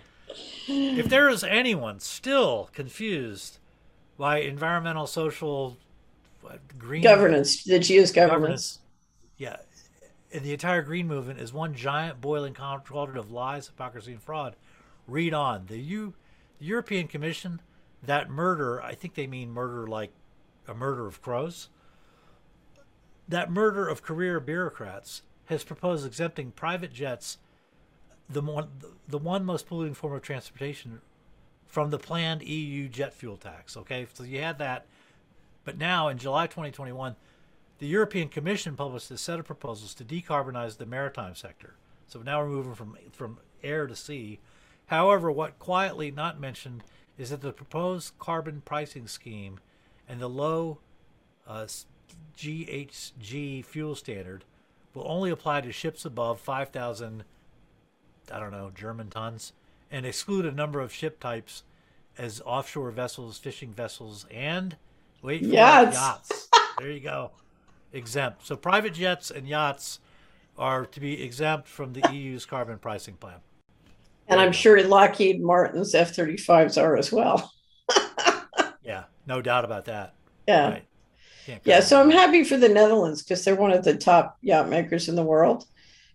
If there is anyone still confused by environmental, social, what, green governance, the G S governance. governance, yeah, and the entire green movement is one giant boiling cauldron of lies, hypocrisy, and fraud. Read on. The U, the European Commission, that murder. I think they mean murder like a murder of crows. That murder of career bureaucrats has proposed exempting private jets, the one, the one most polluting form of transportation, from the planned E U jet fuel tax. Okay, so you had that, but now in July twenty twenty-one, the European Commission published a set of proposals to decarbonize the maritime sector. So now we're moving from from air to sea. However, what quietly not mentioned is that the proposed carbon pricing scheme and the low uh, G H G fuel standard will only apply to ships above five thousand, I don't know, German tons, and exclude a number of ship types as offshore vessels, fishing vessels, and wait for yachts. It, yachts. There you go. Exempt. So private jets and yachts are to be exempt from the E U's carbon pricing plan. And I'm sure Lockheed Martin's F thirty-fives are as well. Yeah, no doubt about that. Yeah. Right. Yeah, so I'm happy for the Netherlands because they're one of the top yacht makers in the world.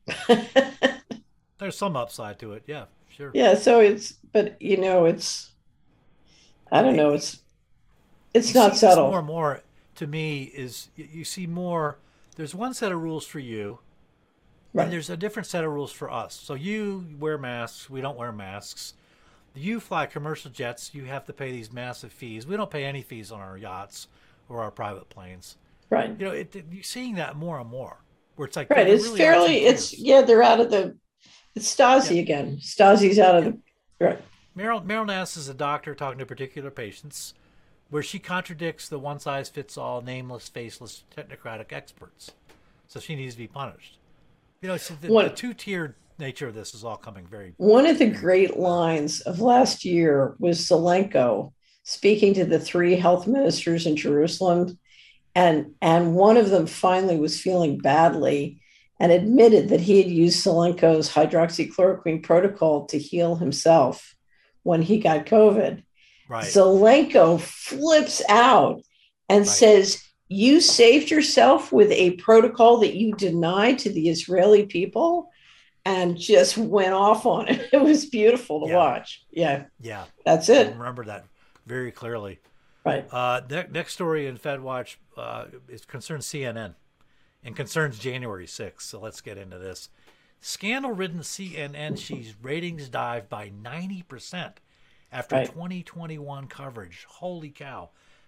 There's some upside to it. Yeah, sure. Yeah, so it's, but you know, it's, I don't know, it's, it's you not see subtle. More and more to me is you see more, there's one set of rules for you, right, and there's a different set of rules for us. So you wear masks, we don't wear masks. You fly commercial jets, you have to pay these massive fees. We don't pay any fees on our yachts or our private planes. Right. You know, it, it, you're seeing that more and more, where it's like, right, it's really fairly, it's, yeah, they're out of the, it's Stasi yeah. again. Stasi's out of yeah. the, right. Meryl, Meryl Nass is a doctor talking to particular patients where she contradicts the one-size-fits-all, nameless, faceless, technocratic experts. So she needs to be punished. You know, so the, the two-tiered nature of this is all coming very... One of the great lines of last year was Zelenko speaking to the three health ministers in Jerusalem. And, and one of them finally was feeling badly and admitted that he had used Zelenko's hydroxychloroquine protocol to heal himself when he got COVID. Right. Zelenko flips out and right. says, you saved yourself with a protocol that you denied to the Israeli people, and just went off on it. It was beautiful to yeah. watch. Yeah. Yeah. That's it. I remember that very clearly. Right. Uh, ne- next story in FedWatch uh, is concerns C N N and concerns January sixth. So let's get into this. Scandal-ridden C N N sees ratings dive by ninety percent after right. twenty twenty-one coverage. Holy cow.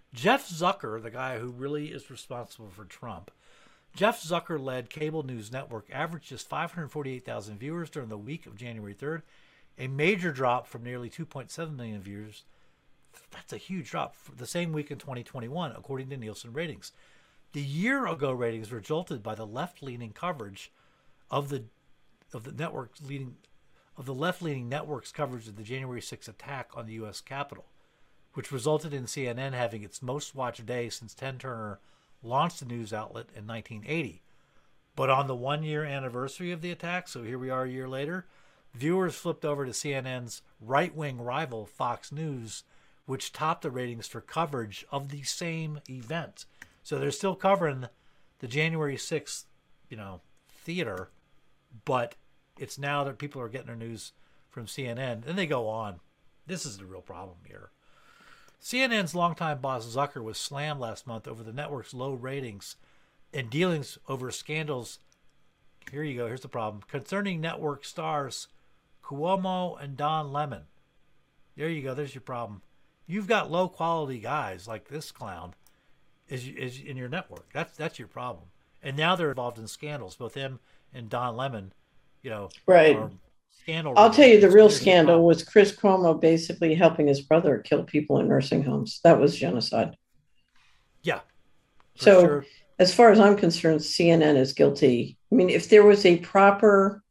Jeff Zucker, the guy who really is responsible for Trump, Jeff Zucker-led cable news network averaged just five hundred forty-eight thousand viewers during the week of January third, a major drop from nearly two point seven million viewers. That's a huge drop for the same week in twenty twenty-one, according to Nielsen ratings. The year ago ratings were jolted by the left-leaning coverage of the of the network's leading of the left-leaning network's coverage of the January sixth attack on the U S Capitol, which resulted in C N N having its most watched day since Ted Turner launched the news outlet in nineteen eighty. But on the one-year anniversary of the attack, so here we are a year later, viewers flipped over to C N N's right-wing rival, Fox News, which topped the ratings for coverage of the same event. So they're still covering the January sixth, you know, theater, but it's now that people are getting their news from C N N. And they go on. This is the real problem here. C N N's longtime boss Zucker was slammed last month over the network's low ratings and dealings over scandals. Here you go. Here's the problem. Concerning network stars Cuomo and Don Lemon. There you go. There's your problem. You've got low quality guys like this clown is is in your network. That's that's your problem. And now they're involved in scandals. Both him and Don Lemon, you know, right. are scandal. I'll tell you, the real scandal was Chris Cuomo basically helping his brother kill people in nursing homes. That was genocide. Yeah. So, sure. As far as I'm concerned, C N N is guilty. I mean, if there was a proper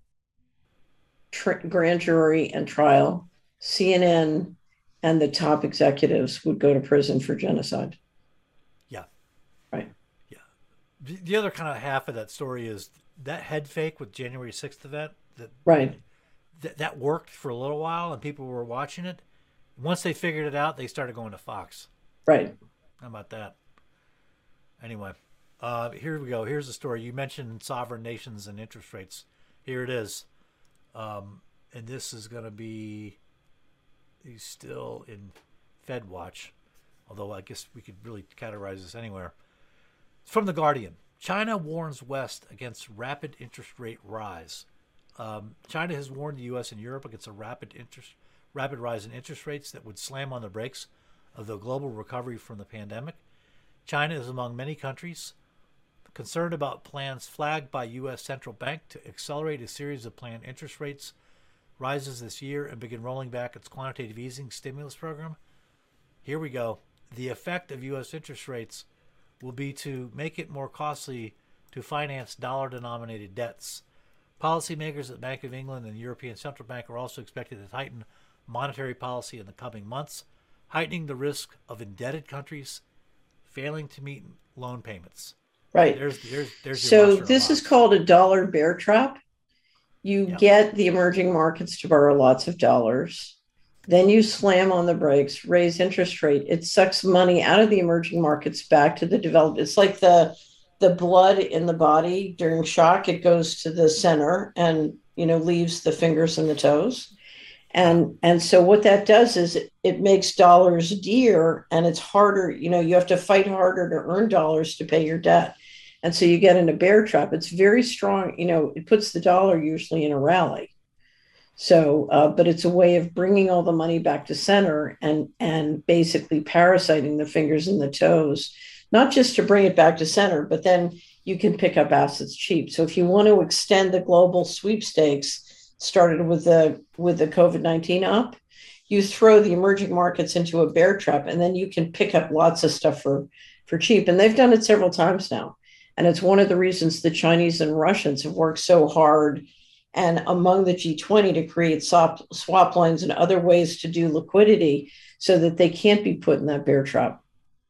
tr- grand jury and trial, C N N and the top executives would go to prison for genocide. Yeah. Right. Yeah. The, the other kind of half of that story is that head fake with January sixth event. That, right. That, that worked for a little while and people were watching it. Once they figured it out, they started going to Fox. Right. How about that? Anyway, uh, here we go. Here's the story. You mentioned sovereign nations and interest rates. Here it is. Um, and this is going to be... He's still in FedWatch, although I guess we could really categorize this anywhere. It's from The Guardian. China warns West against rapid interest rate rise. Um, China has warned the U S and Europe against a rapid interest, rapid rise in interest rates that would slam on the brakes of the global recovery from the pandemic. China is among many countries concerned about plans flagged by U S Central Bank to accelerate a series of planned interest rates rises this year and begin rolling back its quantitative easing stimulus program. Here we go. The effect of U S interest rates will be to make it more costly to finance dollar-denominated debts. Policymakers at the Bank of England and the European Central Bank are also expected to tighten monetary policy in the coming months, heightening the risk of indebted countries failing to meet loan payments. Right. There's, there's, there's so this is called a dollar bear trap. You Yep. get the emerging markets to borrow lots of dollars. Then you slam on the brakes, raise interest rate. It sucks money out of the emerging markets back to the developed. It's like the the blood in the body during shock. It goes to the center and, you know, leaves the fingers and the toes. And and so what that does is it, it makes dollars dear, and it's harder. You know, you have to fight harder to earn dollars to pay your debt. And so you get in a bear trap. It's very strong. You know, it puts the dollar usually in a rally. So, uh, but it's a way of bringing all the money back to center and, and basically parasiting the fingers and the toes, not just to bring it back to center, but then you can pick up assets cheap. So if you want to extend the global sweepstakes started with the, with the COVID nineteen up, you throw the emerging markets into a bear trap, and then you can pick up lots of stuff for, for cheap. And they've done it several times now. And it's one of the reasons the Chinese and Russians have worked so hard and among the G twenty to create swap, swap lines and other ways to do liquidity so that they can't be put in that bear trap.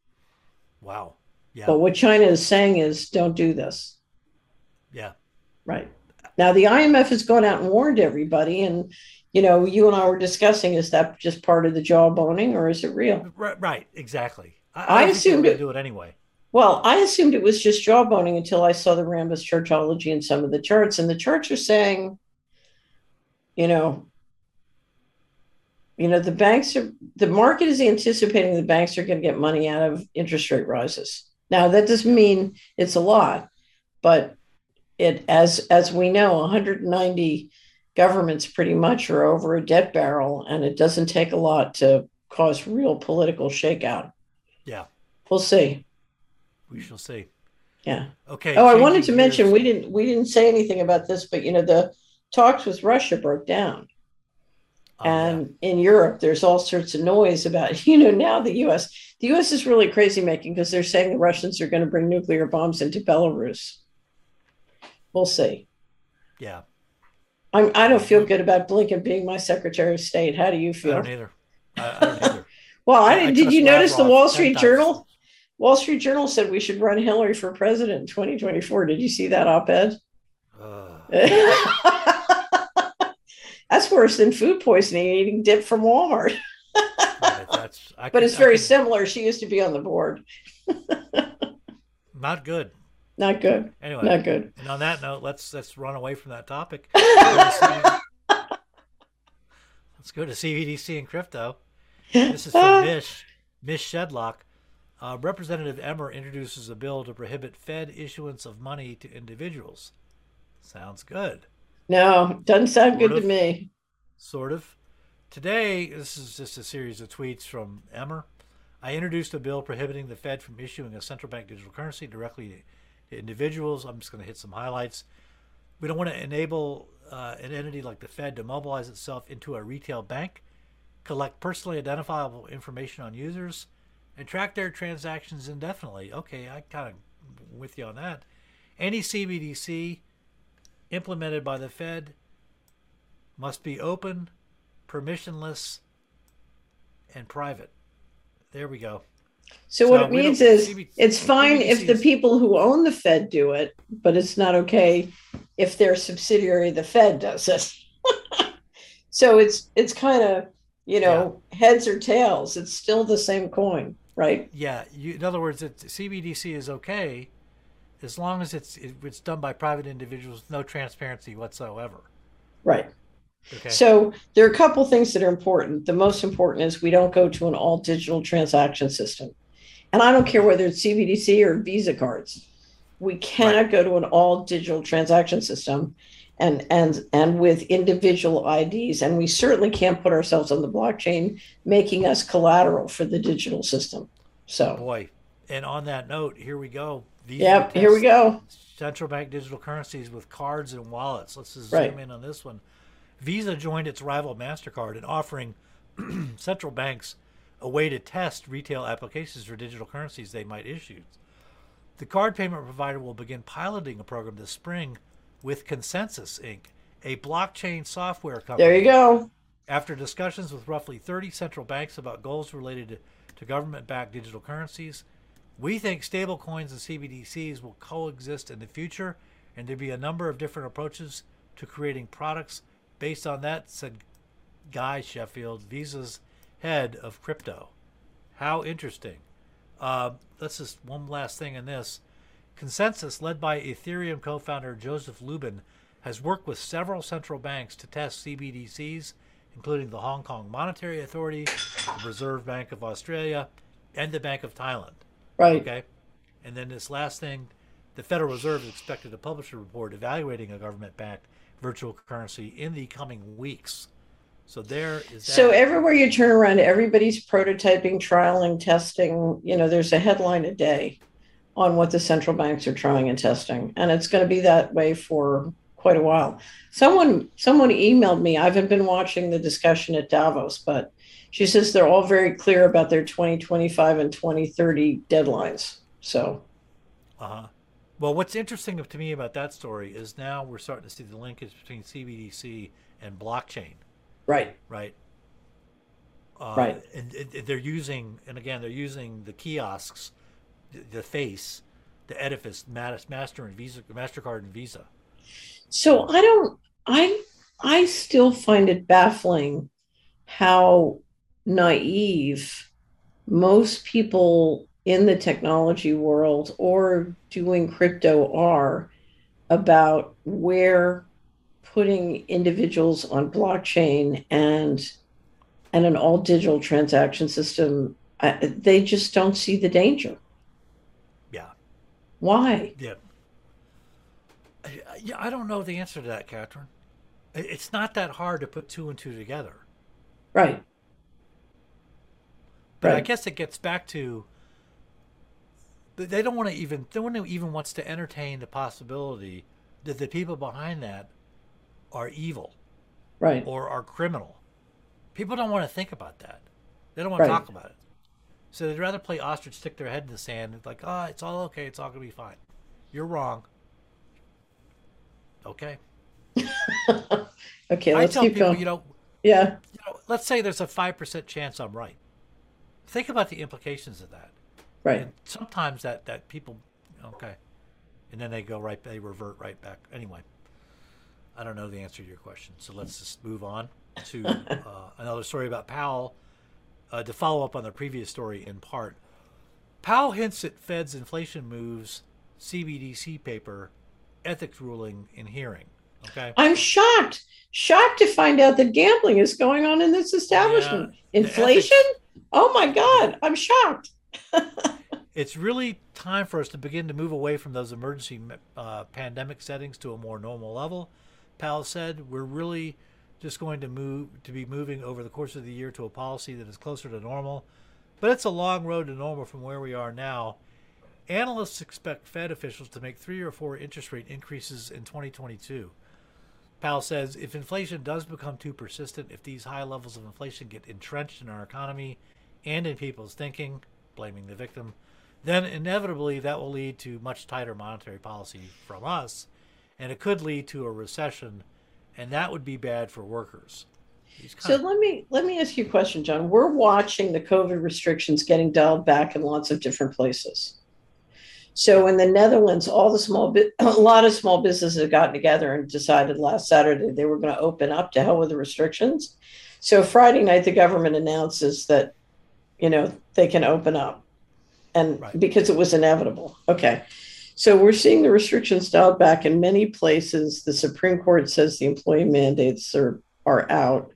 Wow. Yeah. But what China is saying is, don't do this. Yeah. Right. Now, the I M F has gone out and warned everybody. And, you know, you and I were discussing, is that just part of the jawboning or is it real? Right. Right. Exactly. I, I, I assumed to it, do it anyway. Well, I assumed it was just jawboning until I saw the Rambus Churchology and some of the charts. And the charts are saying, you know, you know, the banks are, the market is anticipating the banks are going to get money out of interest rate rises. Now, that doesn't mean it's a lot, but it, as, as we know, one hundred ninety governments pretty much are over a debt barrel, and it doesn't take a lot to cause real political shakeout. Yeah. We'll see. We shall see. Yeah. Okay. Oh, I wanted changing to mention gears. we didn't we didn't say anything about this, but you know the talks with Russia broke down, Uh, yeah. and in Europe there's all sorts of noise about you know now the U S the U S is really crazy making because they're saying the Russians are going to bring nuclear bombs into Belarus. We'll see. Yeah. I'm, I don't Yeah. feel we- good about Blinken being my Secretary of State. How do you I feel? don't either. I, I don't either. Well, I I, I didn't. Did trust you notice the Lavrov Wall ten Street times. Journal? Wall Street Journal said we should run Hillary for president in twenty twenty-four. Did you see that op-ed? Uh, That's worse than food poisoning and eating dip from Walmart. yeah, that's. I But could, it's I very could- similar. She used to be on the board. Not good. Not good. Anyway. Not good. And on that note, let's let's run away from that topic. Let's go to C B D C and crypto. This is from Mish, Mish Shedlock. Uh, Representative Emmer introduces a bill to prohibit Fed issuance of money to individuals. Sounds good. No, doesn't sound Sort good of. to me. Sort of. Today, this is just a series of tweets from Emmer. I introduced a bill prohibiting the Fed from issuing a central bank digital currency directly to individuals. I'm just going to hit some highlights. We don't want to enable uh, an entity like the Fed to mobilize itself into a retail bank, collect personally identifiable information on users, and track their transactions indefinitely. Okay, I kind of with you on that. Any C B D C implemented by the Fed must be open, permissionless, and private. There we go. So, So what it we means don't- is C B it's fine if the C B D C is people who own the Fed do it, but it's not okay if their subsidiary, the Fed, does it. So it's it's kind of, you know, heads or tails. It's still the same coin, right? Yeah, you, in other words, it's, C B D C is okay as long as it's it, it's done by private individuals with no transparency whatsoever. Right. Okay. So there are a couple things that are important. The most important is we don't go to an all digital transaction system. And I don't care whether it's C B D C or Visa cards. We cannot Right. go to an all digital transaction system and and and with individual I Ds. And we certainly can't put ourselves on the blockchain, making us collateral for the digital system. So Boy, and on that note, here we go. Visa yep, here we tests go. Central bank digital currencies with cards and wallets. Let's just Right. zoom in on this one. Visa joined its rival MasterCard in offering central banks a way to test retail applications for digital currencies they might issue. The card payment provider will begin piloting a program this spring with Consensus Incorporated, a blockchain software company. There you go. After discussions with roughly thirty central banks about goals related to, to government-backed digital currencies, we think stablecoins and C B D Cs will coexist in the future, and there'll be a number of different approaches to creating products based on that, said Guy Sheffield, Visa's head of crypto. How interesting. Uh, let's just one last thing in this. Consensus, led by Ethereum co-founder Joseph Lubin, has worked with several central banks to test C B D Cs, including the Hong Kong Monetary Authority, the Reserve Bank of Australia, and the Bank of Thailand. Right. Okay. And then this last thing, the Federal Reserve is expected to publish a report evaluating a government-backed virtual currency in the coming weeks. So there is that. So everywhere you turn around, everybody's prototyping, trialing, testing. You know, there's a headline a day on what the central banks are trying and testing, and it's going to be that way for quite a while. Someone someone emailed me. I haven't been watching the discussion at Davos, but she says they're all very clear about their twenty twenty-five and twenty thirty deadlines. So, Uh-huh. Well, what's interesting to me about that story is now we're starting to see the linkage between C B D C and blockchain, right, right? Uh, Right. And, and they're using, and again, they're using the kiosks, the, the face, the edifice, Master and Visa, MasterCard and Visa. So I don't, I, I still find it baffling how naive most people in the technology world or doing crypto are about where putting individuals on blockchain and and an all digital transaction system. I, they just don't see the danger. Yeah. Why? Yeah. I, yeah, I don't know the answer to that, Catherine. It's not that hard to put two and two together. Right. But I Right. guess it gets back to they don't want to even, no one even wants to entertain the possibility that the people behind that are evil, right, or are criminal. People don't want to think about that. They don't want right. to talk about it. So they'd rather play ostrich, stick their head in the sand, and like, oh, it's all okay, it's all going to be fine. You're wrong. Okay. Okay, I let's tell keep people, going. you know, yeah. You know, let's say there's a five percent chance I'm right. Think about the implications of that. Right. And sometimes that, that people, okay, and then they go right, they revert right back. Anyway, I don't know the answer to your question, so let's just move on to uh, another story about Powell. Uh, to follow up on the previous story in part, Powell hints at Fed's inflation moves, C B D C paper, ethics ruling in hearing. Okay. I'm shocked, shocked to find out that gambling is going on in this establishment. Yeah, inflation? Ethics, oh my God, I'm shocked. It's really time for us to begin to move away from those emergency uh, pandemic settings to a more normal level. Powell said, we're really just going to move to be moving over the course of the year to a policy that is closer to normal, but it's a long road to normal from where we are now. Analysts expect Fed officials to make three or four interest rate increases in twenty twenty-two. Powell says if inflation does become too persistent, if these high levels of inflation get entrenched in our economy and in people's thinking, blaming the victim, then inevitably that will lead to much tighter monetary policy from us, and it could lead to a recession, and that would be bad for workers. So of- let me let me ask you a question, John. We're watching the COVID restrictions getting dialed back in lots of different places. So in the Netherlands, all the small bit, a lot of small businesses have gotten together and decided last Saturday they were going to open up, to hell with the restrictions. So Friday night, the government announces that, you know, they can open up, and right. because it was inevitable. Okay. So we're seeing the restrictions dialed back in many places. The Supreme Court says the employee mandates are, are out.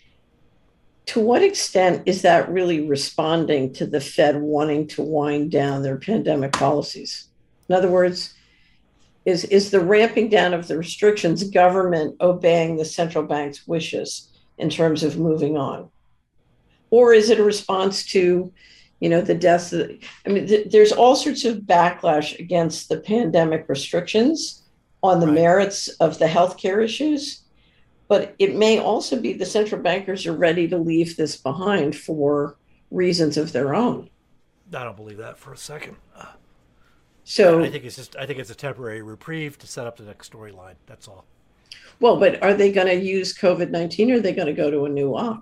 To what extent is that really responding to the Fed wanting to wind down their pandemic policies? In other words, is, is the ramping down of the restrictions government obeying the central bank's wishes in terms of moving on? Or is it a response to, you know, the deaths? Of, I mean, th- there's all sorts of backlash against the pandemic restrictions on the right. merits of the healthcare issues. But it may also be the central bankers are ready to leave this behind for reasons of their own. I don't believe that for a second. So I think it's just I think it's a temporary reprieve to set up the next storyline. That's all. Well, but are they going to use COVID nineteen, or are they going to go to a new op?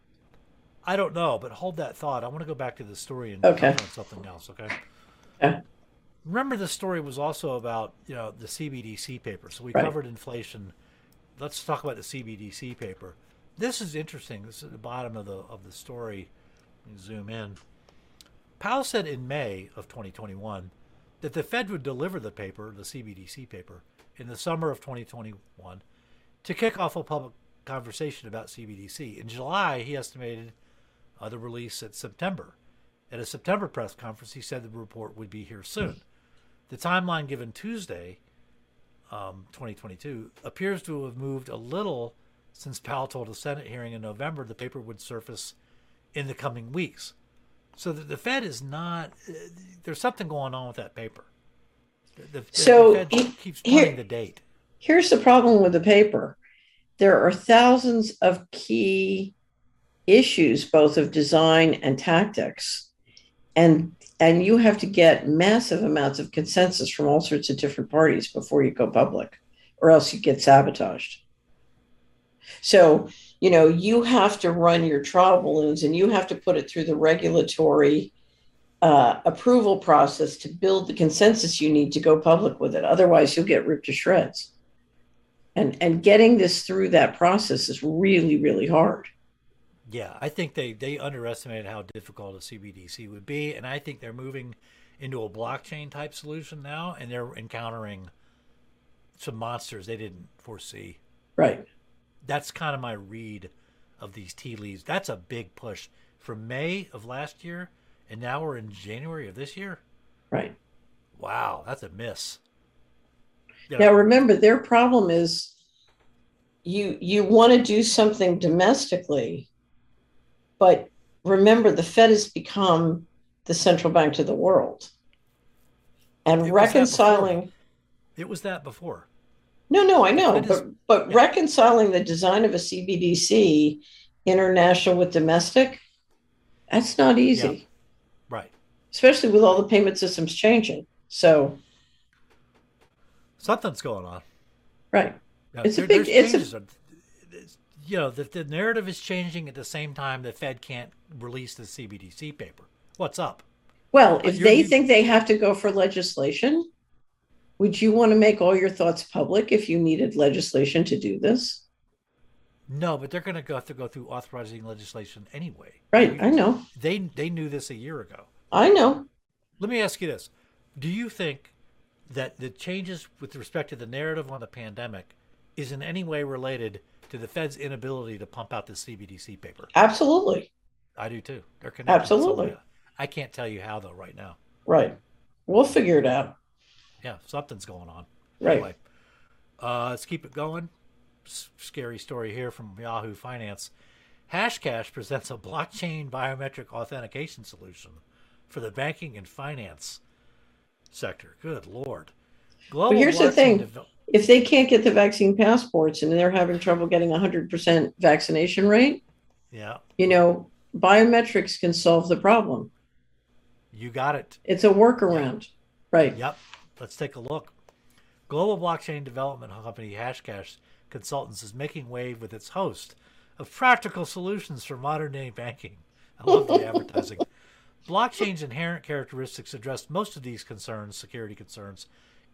I don't know, but hold that thought. I want to go back to the story and okay. talk about something else. Okay. Yeah. Remember, the story was also about, you know, the C B D C paper. So we right. covered inflation. Let's talk about the C B D C paper. This is interesting. This is at the bottom of the of the story. Let me zoom in. Powell said in May of twenty twenty-one that the Fed would deliver the paper, the C B D C paper, in the summer of twenty twenty-one to kick off a public conversation about C B D C. In July, he estimated uh, the release at September. At a September press conference, he said the report would be here soon. The timeline given Tuesday, Um, twenty twenty-two, appears to have moved a little since Powell told a Senate hearing in November the paper would surface in the coming weeks. So the, the Fed is not, uh, there's something going on with that paper. The, the, so the Fed he, keeps playing here, the date. Here's the problem with the paper. There are thousands of key issues, both of design and tactics. And And you have to get massive amounts of consensus from all sorts of different parties before you go public, or else you get sabotaged. So, you know, you have to run your trial balloons, and you have to put it through the regulatory uh, approval process to build the consensus you need to go public with it. Otherwise, you'll get ripped to shreds. And, and getting this through that process is really, really hard. Yeah, I think they, they underestimated how difficult a C B D C would be, and I think they're moving into a blockchain type solution now, and they're encountering some monsters they didn't foresee. Right. That's kind of my read of these tea leaves. That's a big push from May of last year, and now we're in January of this year. Right. Wow, that's a miss. You know, now remember, their problem is you you want to do something domestically. But remember, the Fed has become the central bank to the world. and It was that before. reconciling. It was that before. No, no, I The know, Fed is, but but yeah, reconciling the design of a C B D C, international with domestic, that's not yeah, easy, right, especially with all right. the payment systems changing. So, Something's going on. right, Yeah, it's a there, big, there's it's a changes. It's- You know, the, the narrative is changing at the same time the Fed can't release the C B D C paper. What's up? well, Uh, if you're they you think they have to go for legislation, would you want to make all your thoughts public if you needed legislation to do this? No, but they're going to go have to go through authorizing legislation anyway. Right, You, I know, they they knew this a year ago. I know. Let me ask you this: do you think that the changes with respect to the narrative on the pandemic is in any way related to the Fed's inability to pump out the C B D C paper? Absolutely, I do too. They're connected in some way. absolutely, I can't tell you how though right now. right. We'll figure it out. Yeah, something's going on. Right. Anyway, uh, let's keep it going. S- scary story here from Yahoo Finance. Hashcash presents a blockchain biometric authentication solution for the banking and finance sector. Good Lord. But Global here's the blockchain thing, development. if they can't get the vaccine passports and they're having trouble getting a one hundred percent vaccination rate, Yeah, you know, biometrics can solve the problem. you got it. It's a Yep, workaround. Right. yep. Let's take a look. Global blockchain development company Hashcash Consultants is making wave with its host of practical solutions for modern day banking. I love the advertising. Blockchain's inherent characteristics address most of these concerns, security concerns,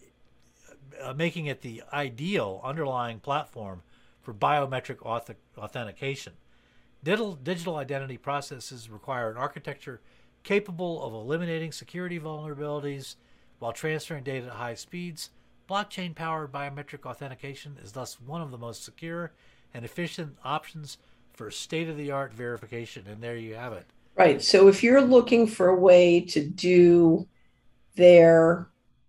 uh, making it the ideal underlying platform for biometric auth- authentication. Digital, digital identity processes require an architecture capable of eliminating security vulnerabilities while transferring data at high speeds. Blockchain powered biometric authentication is thus one of the most secure and efficient options for state of the art verification. And there you have it. Right. So if you're looking for a way to do their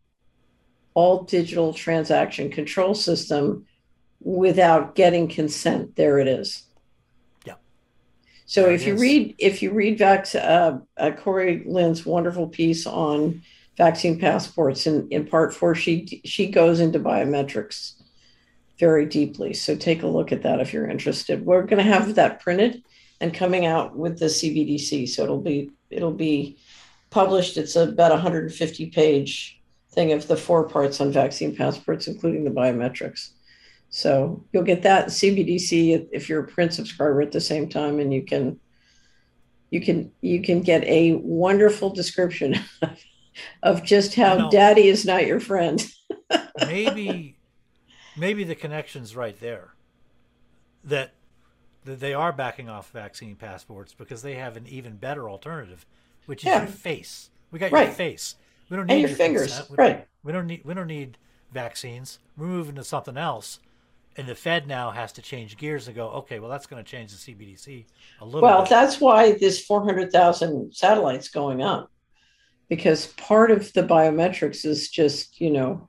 all digital transaction control system without getting consent, there it is. Yeah, So there it if you is. read if you read Vax, uh, uh, Corey Lynn's wonderful piece on vaccine passports in, in part four, she she goes into biometrics very deeply. So take a look at that if you're interested. We're going to have that printed and coming out with the C B D C. So it'll be it'll be published. It's about a one hundred fifty page thing of the four parts on vaccine passports, including the biometrics. So you'll get that C B D C if you're a print subscriber at the same time, and you can you can you can get a wonderful description of just You how know, daddy is not your friend. maybe maybe the connection's right there. That that they are backing off vaccine passports because they have an even better alternative, which is your Yeah, face. We got your right. face. We don't And need your your fingers, consent. We, right? we don't need we don't need vaccines. We're moving to something else. And the Fed now has to change gears and go, okay, well that's going to change the C B D C a little Well, bit. that's why this four hundred thousand satellites going up, because part of the biometrics is just, you know,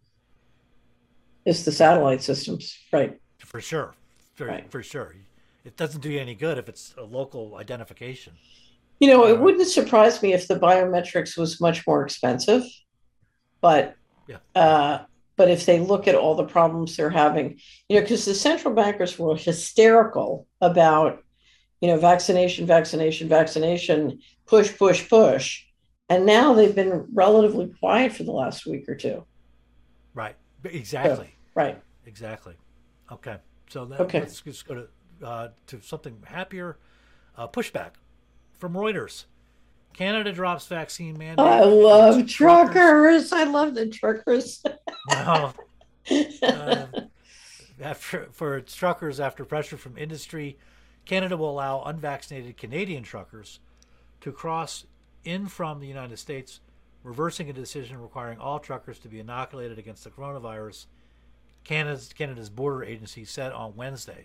is the Yeah, satellite systems. Right, for sure. For right. for sure. It doesn't do you any good if it's a local identification. You know, All it right. wouldn't surprise me if the biometrics was much more expensive, but Yeah. uh, but if they look at all the problems they're having, you know, because the central bankers were hysterical about, you know, vaccination, vaccination, vaccination, push, push, push. And now they've been relatively quiet for the last week or two. Right. So, Exactly. right. Exactly. Okay. So that, Okay. let's just go to uh, to something happier. Uh, pushback from Reuters. Canada drops vaccine I mandate for its love truckers. truckers. I love the truckers. Well, uh, after, for its truckers, after pressure from industry, Canada will allow unvaccinated Canadian truckers to cross in from the United States, reversing a decision requiring all truckers to be inoculated against the coronavirus. Canada's, Canada's border agency said on Wednesday.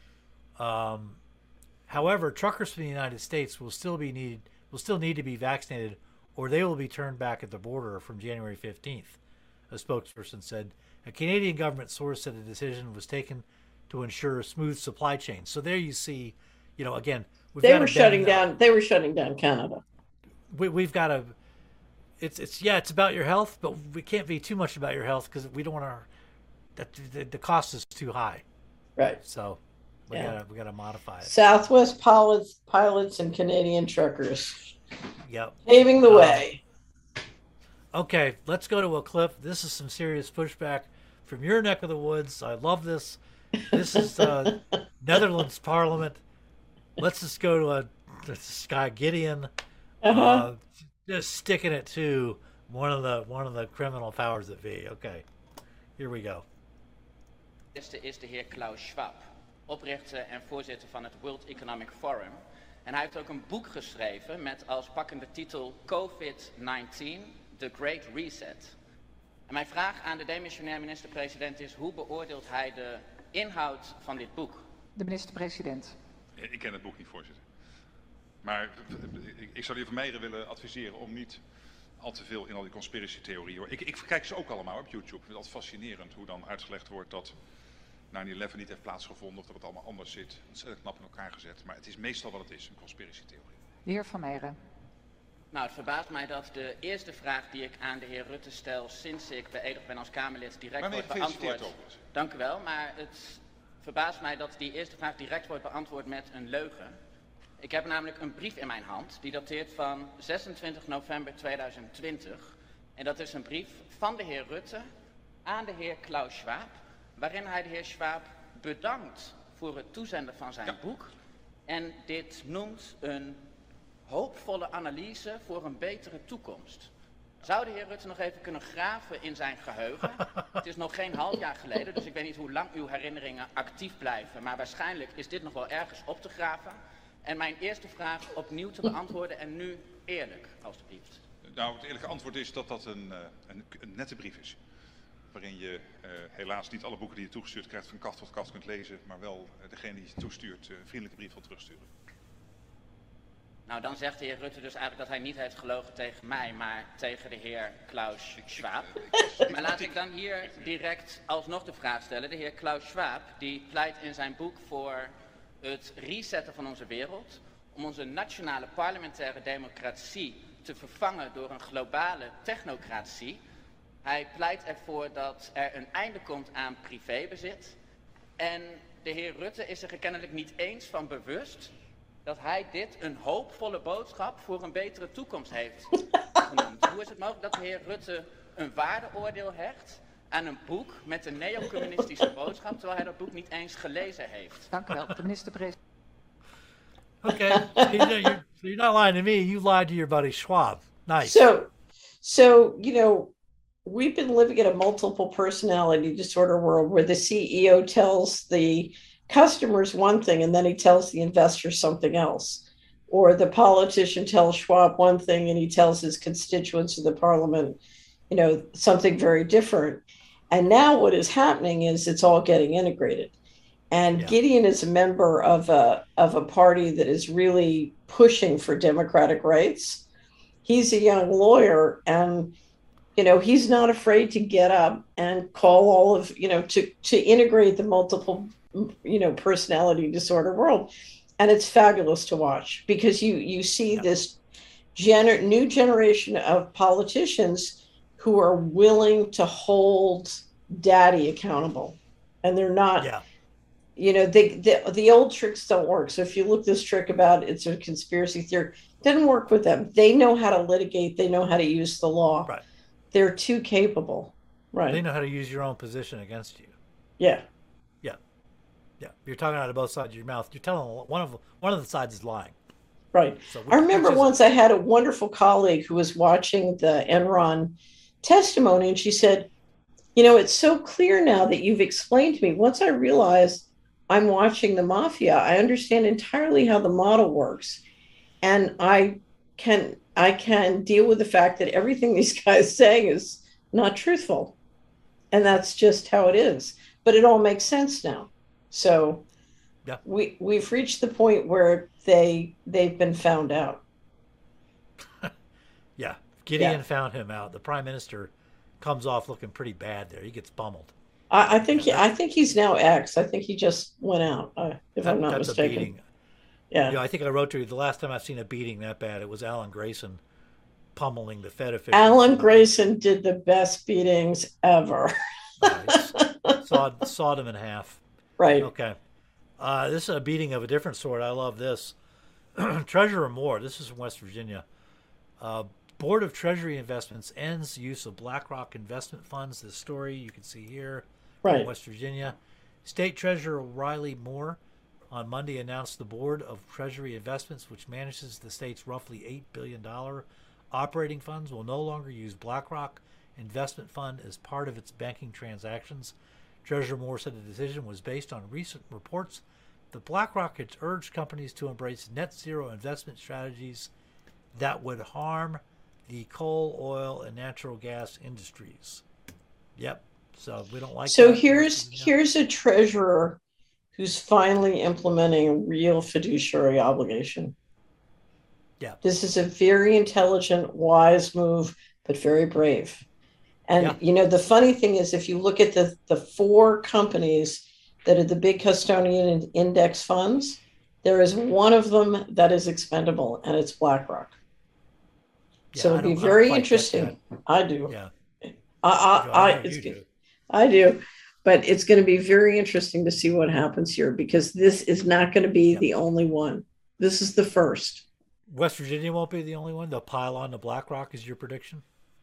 Um, however, truckers from the United States will still be need will still need to be vaccinated, or they will be turned back at the border from January fifteenth. A spokesperson said a Canadian government source said the decision was taken to ensure a smooth supply chain. So there you see, you know, again, we've They got were to shutting bend. down. They were shutting down Canada. We, we've got to. it's it's yeah, it's about your health, but we can't be too much about your health because we don't want to. That the, the cost is too high. Right. So we Yeah. gotta we gotta modify it. Southwest pilots, pilots, and Canadian truckers Yep. paving the Um, way. Okay, let's go to a clip. This is some serious pushback from your neck of the woods. I love this. This is uh, Netherlands Parliament. Let's just go to a this guy Gideon, Uh-huh. uh, just sticking it to one of the one of the criminal powers that be. Okay, here we go. eerste is de heer Klaus Schwab, oprichter en voorzitter van het World Economic Forum. En hij heeft ook een boek geschreven met als pakkende titel COVID negentien, The Great Reset. En mijn vraag aan de demissionair minister-president is, hoe beoordeelt hij de inhoud van dit boek? De minister-president. Ik ken het boek niet, voorzitter. Maar ik zou de heer Vermeijeren willen adviseren om niet al te veel in al die conspiracy-theorieën. Ik, ik kijk ze ook allemaal op YouTube. Ik vind het altijd fascinerend hoe dan uitgelegd wordt dat nine eleven niet heeft plaatsgevonden of dat het allemaal anders zit. Het is erg knap in elkaar gezet, maar het is meestal wat het is, een conspiracy-theorie. De heer Van Meijeren. Nou, het verbaast mij dat de eerste vraag die ik aan de heer Rutte stel sinds ik beëdigd ben als Kamerlid direct Maar nee, wordt beantwoord. gefeliciteerd overigens. Dank u wel, maar het verbaast mij dat die eerste vraag direct wordt beantwoord met een leugen. Ik heb namelijk een brief in mijn hand die dateert van zesentwintig november tweeduizend twintig. En dat is een brief van de heer Rutte aan de heer Klaus Schwab, waarin hij de heer Schwab bedankt voor het toezenden van zijn Ja. boek. En dit noemt een hoopvolle analyse voor een betere toekomst. Zou de heer Rutte nog even kunnen graven in zijn geheugen? Het is nog geen half jaar geleden, dus ik weet niet hoe lang uw herinneringen actief blijven. Maar waarschijnlijk is dit nog wel ergens op te graven. En mijn eerste vraag opnieuw te beantwoorden en nu eerlijk, alstublieft. Nou, het eerlijke antwoord is dat dat een, uh, een, een nette brief is. Waarin je uh, helaas niet alle boeken die je toegestuurd krijgt van kaft tot kaft kunt lezen. Maar wel uh, degene die je toestuurt uh, een vriendelijke brief wil terugsturen. Nou, dan zegt de heer Rutte dus eigenlijk dat hij niet heeft gelogen tegen mij, maar tegen de heer Klaus Schwab. Maar laat ik dan hier direct alsnog de vraag stellen. De heer Klaus Schwab, die pleit in zijn boek voor het resetten van onze wereld, om onze nationale parlementaire democratie te vervangen door een globale technocratie. Hij pleit ervoor dat er een einde komt aan privébezit. En de heer Rutte is zich er kennelijk niet eens van bewust dat hij dit een hoopvolle boodschap voor een betere toekomst heeft genoemd. Hoe is het mogelijk dat de heer Rutte een waardeoordeel hecht aan een boek met een neocommunistische boodschap, terwijl hij dat boek niet eens gelezen heeft? Dank u wel. De minister-president. Okay, so you're, you're, so you're not lying to me. You lied to your buddy Schwab. Nice. So, so you know, we've been living in a multiple personality disorder world where the C E O tells the customers one thing and then he tells the investors something else, or the politician tells Schwab one thing and he tells his constituents in the parliament, you know, something very different. And now what is happening is it's all getting integrated. And Yeah. Gideon is a member of a of a party that is really pushing for democratic rights. He's a young lawyer, and you know he's not afraid to get up and call all of you know to to integrate the multiple you know personality disorder world, and it's fabulous to watch because you you see Yeah. this gener- new generation of politicians who are willing to hold daddy accountable, and they're not. Yeah. You know, the, the the old tricks don't work. So if you look this trick about it's a conspiracy theory, didn't work with them. They know how to litigate. They know how to use the law. Right. They're too capable. Right. They know how to use your own position against you. Yeah. Yeah. Yeah. You're talking out of both sides of your mouth. You're telling one of one of the sides is lying. Right. So I remember which is- once I had a wonderful colleague who was watching the Enron testimony, and she said, you know, it's so clear now that you've explained to me. Once I realized I'm watching the mafia, I understand entirely how the model works. And I can I can deal with the fact that everything these guys saying is not truthful. And that's just how it is. But it all makes sense now. So Yeah. we we've reached the point where they they've been found out. Yeah. Gideon Yeah. found him out. The prime minister comes off looking pretty bad there. He gets pummeled. I, I think he, I think he's now ex. I think he just went out, uh, if That- I'm not that's mistaken. a beating. Yeah. You know, I think I wrote to you the last time I've seen a beating that bad. It was Alan Grayson pummeling the Fed officials. Alan Grayson did the best beatings ever. Nice. Sawed, sawed him in half. Right. Okay. Uh, this is a beating of a different sort. I love this. Treasurer Moore, this is from West Virginia. Uh, Board of Treasury Investments ends use of BlackRock investment funds. This story you can see here right. in West Virginia. State Treasurer Riley Moore on Monday announced the Board of Treasury Investments, which manages the state's roughly eight billion dollars operating funds, will no longer use BlackRock investment fund as part of its banking transactions. Treasurer Moore said the decision was based on recent reports that BlackRock had urged companies to embrace net zero investment strategies that would harm the coal, oil, and natural gas industries. Yep. So we don't like so that. here's here's a treasurer who's finally implementing a real fiduciary obligation. Yeah. This is a very intelligent, wise move, but very brave. And, yeah. you know, the funny thing is, if you look at the, the four companies that are the big custodian and index funds, there is one of them that is expendable, and it's BlackRock. Yeah, so it'll be very interesting. I do. Yeah. I, I, I, it's good. I do. But it's going to be very interesting to see what happens here, because this is not going to be yep. the only one. This is the first. West Virginia won't be the only one. They'll pile on to BlackRock, is your prediction?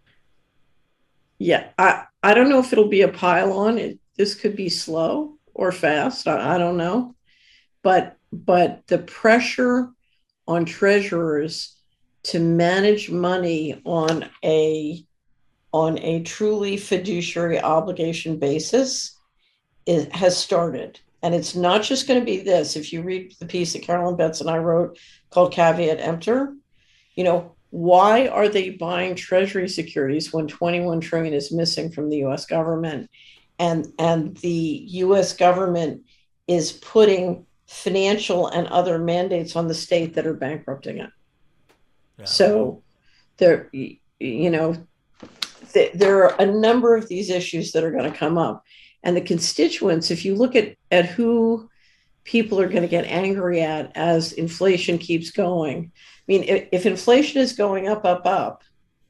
Yeah, I, I don't know if it'll be a pile on. It, this could be slow or fast. I, I don't know. But but the pressure on treasurers to manage money on a on a truly fiduciary obligation basis it has started. And it's not just going to be this. If you read the piece that Carolyn Betts and I wrote called Caveat Emptor, you know, why are they buying treasury securities when twenty-one trillion is missing from the U S government? And, and the U S government is putting financial and other mandates on the state that are bankrupting it. Yeah. So there, you know, th- there are a number of these issues that are going to come up. And the constituents, if you look at, at who people are going to get angry at as inflation keeps going, I mean, if, if inflation is going up, up, up,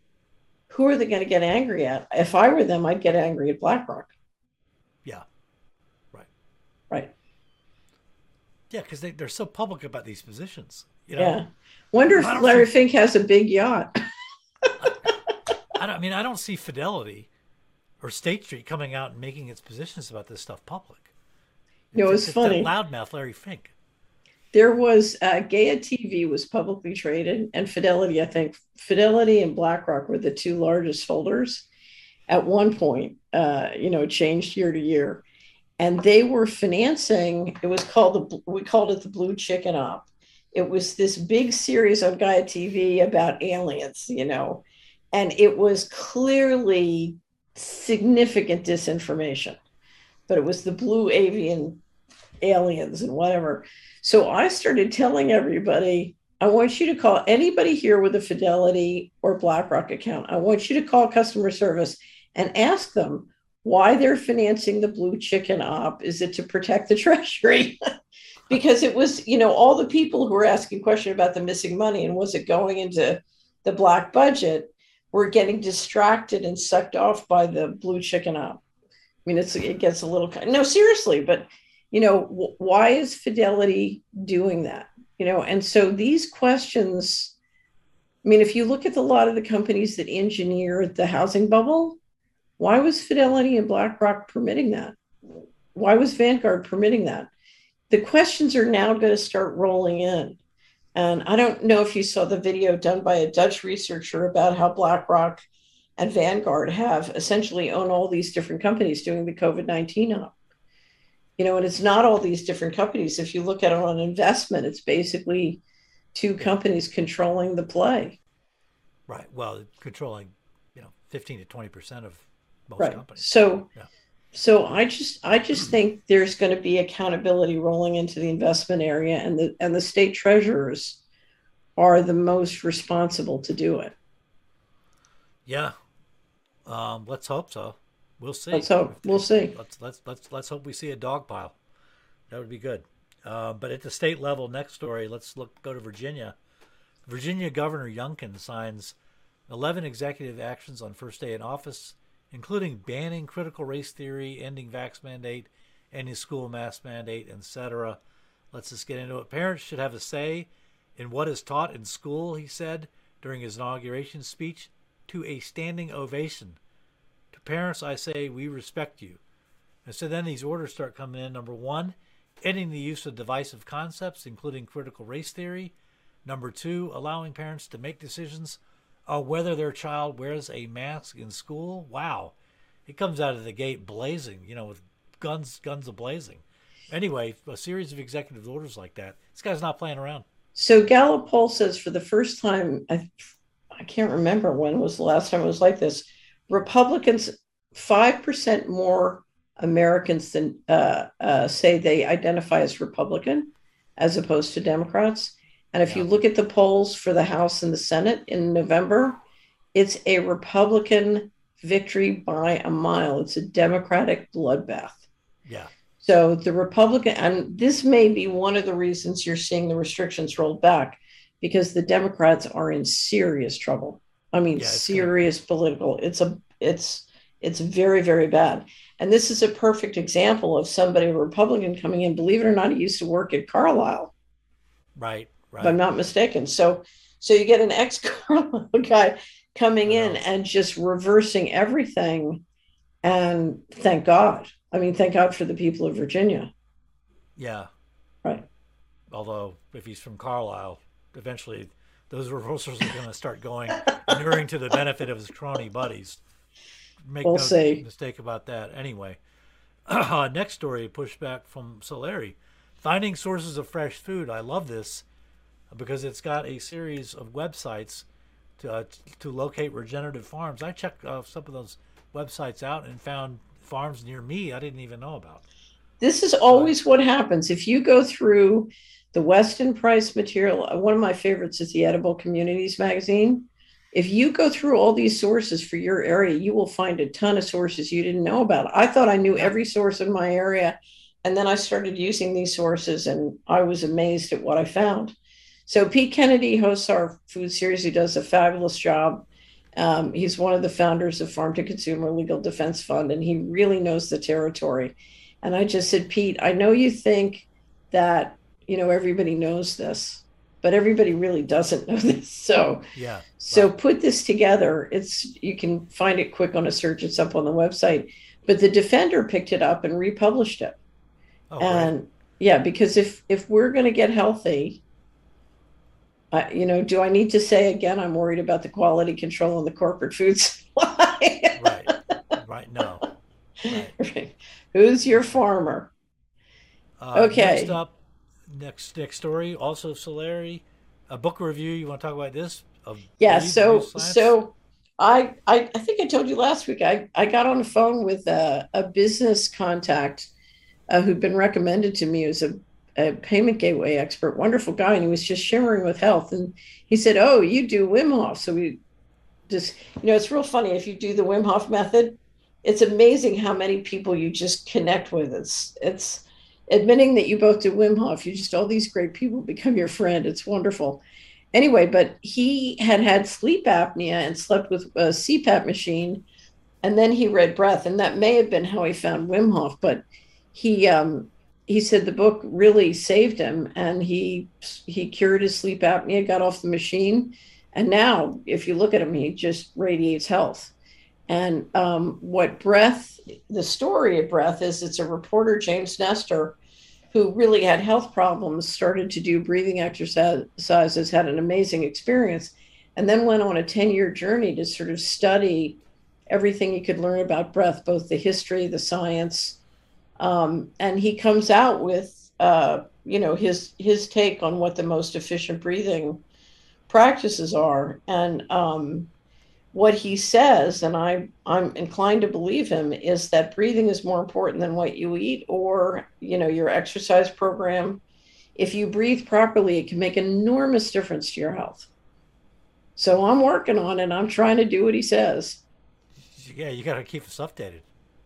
who are they going to get angry at? If I were them, I'd get angry at BlackRock. Yeah. Right. Right. Yeah, because they, they're so public about these positions. You know? Yeah. Wonder if Larry see, Fink has a big yacht. I, I, don't, I mean, I don't see Fidelity or State Street coming out and making its positions about this stuff public. You know, it's, it's funny. Loudmouth Larry Fink. There was uh, Gaia T V was publicly traded, and Fidelity, I think Fidelity and BlackRock were the two largest holders at one point. Uh, you know, changed year to year, and they were financing. It was called the we called it the Blue Chicken Op. It was this big series on Gaia T V about aliens, you know, and it was clearly significant disinformation, but it was the blue avian aliens and whatever. So I started telling everybody, I want you to call anybody here with a Fidelity or BlackRock account. I want you to call customer service and ask them why they're financing the Blue Chicken Op. Is it to protect the Treasury? Because it was, you know, all the people who were asking questions about the missing money and was it going into the black budget were getting distracted and sucked off by the Blue Chicken Op. I mean, it's it gets a little, no, seriously, but you know, w- why is Fidelity doing that? You know, and so these questions, I mean, if you look at a lot of the companies that engineer the housing bubble, why was Fidelity and BlackRock permitting that? Why was Vanguard permitting that? The questions are now going to start rolling in. And I don't know if you saw the video done by a Dutch researcher about how BlackRock and Vanguard have essentially owned all these different companies doing the COVID nineteen op. You know, and it's not all these different companies. If you look at it on investment, it's basically two companies controlling the play. Right. Well, controlling, you know, fifteen to twenty percent of most right. companies. So, yeah. so I just, I just think there's going to be accountability rolling into the investment area, and the and the state treasurers are the most responsible to do it. Yeah. Um, let's hope so. We'll see. Let's hope. We'll see. Let's let's let's let's hope we see a dog pile. That would be good. Uh, but at the state level, next story. Let's look. Go to Virginia. Virginia Governor Youngkin signs eleven executive actions on first day in office, including banning critical race theory, ending vax mandate, ending school mask mandate, et cetera. Let's just get into it. Parents should have a say in what is taught in school, he said during his inauguration speech, to a standing ovation. To parents, I say, we respect you. And so then these orders start coming in. Number one, ending the use of divisive concepts, including critical race theory. Number two, allowing parents to make decisions on whether their child wears a mask in school. Wow. It comes out of the gate blazing, you know, with guns, guns a-blazing. Anyway, a series of executive orders like that. This guy's not playing around. So Gallup poll says for the first time, I, I can't remember when was the last time it was like this, Republicans, five percent more Americans than uh, uh, say they identify as Republican as opposed to Democrats. And if yeah. you look at the polls for the House and the Senate in November, it's a Republican victory by a mile. It's a Democratic bloodbath. Yeah. So the Republican, and this may be one of the reasons you're seeing the restrictions rolled back, because the Democrats are in serious trouble. I mean, yeah, serious gonna... political. It's a, it's, it's very, very bad. And this is a perfect example of somebody, a Republican coming in. Believe it or not, he used to work at Carlisle. Right, right. If I'm not mistaken. So, so you get an ex-Carlisle guy coming in and just reversing everything. And thank God. I mean, thank God for the people of Virginia. Yeah. Right. Although, if he's from Carlisle, eventually those reversals are going to start going, inuring to the benefit of his crony buddies. Make we'll no see. mistake about that. Anyway, uh, next story, pushback from Solari. Finding sources of fresh food. I love this because it's got a series of websites to, uh, to locate regenerative farms. I checked uh, some of those websites out and found farms near me I didn't even know about. This is always what happens. If you go through the Weston Price material, one of my favorites is the Edible Communities magazine. If you go through all these sources for your area, you will find a ton of sources you didn't know about. I thought I knew every source in my area, and then I started using these sources, and I was amazed at what I found. So Pete Kennedy hosts our food series. He does a fabulous job. Um, he's one of the founders of Farm to Consumer Legal Defense Fund, and he really knows the territory. And I just said, Pete, I know you think that, you know, everybody knows this, but everybody really doesn't know this. So, yeah. So right. put this together. It's, you can find it quick on a search. It's up on the website, but the Defender picked it up and republished it. Oh, and right. yeah, because if, if we're going to get healthy, Uh, you know, do I need to say again, I'm worried about the quality control on the corporate food supply? Right, right, no. Right. Right. Who's your farmer? Uh, okay. Next up, next next story, also Solari, a book review. You want to talk about this? Of yeah, so so I, I I think I told you last week, I, I got on the phone with a, a business contact uh, who'd been recommended to me as a a payment gateway expert, wonderful guy, and he was just shimmering with health. And he said, oh, you do Wim Hof. So we just, you know, it's real funny. If you do the Wim Hof method, it's amazing how many people you just connect with. It's, it's admitting that you both do Wim Hof. You just, all these great people become your friend. It's wonderful. Anyway, but he had had sleep apnea and slept with a C PAP machine. And then he read Breath. And that may have been how he found Wim Hof, but he, um, he said the book really saved him, and he he cured his sleep apnea, got off the machine, and now if you look at him, he just radiates health. And um, what Breath, the story of Breath is, it's a reporter, James Nestor, who really had health problems, started to do breathing exercises, had an amazing experience, and then went on a ten-year journey to sort of study everything he could learn about breath, both the history, the science. Um, and he comes out with, uh, you know, his his take on what the most efficient breathing practices are. And um, what he says, and I, I'm inclined to believe him, is that breathing is more important than what you eat or, you know, your exercise program. If you breathe properly, it can make an enormous difference to your health. So I'm working on it. I'm trying to do what he says. Yeah, you got to keep us updated.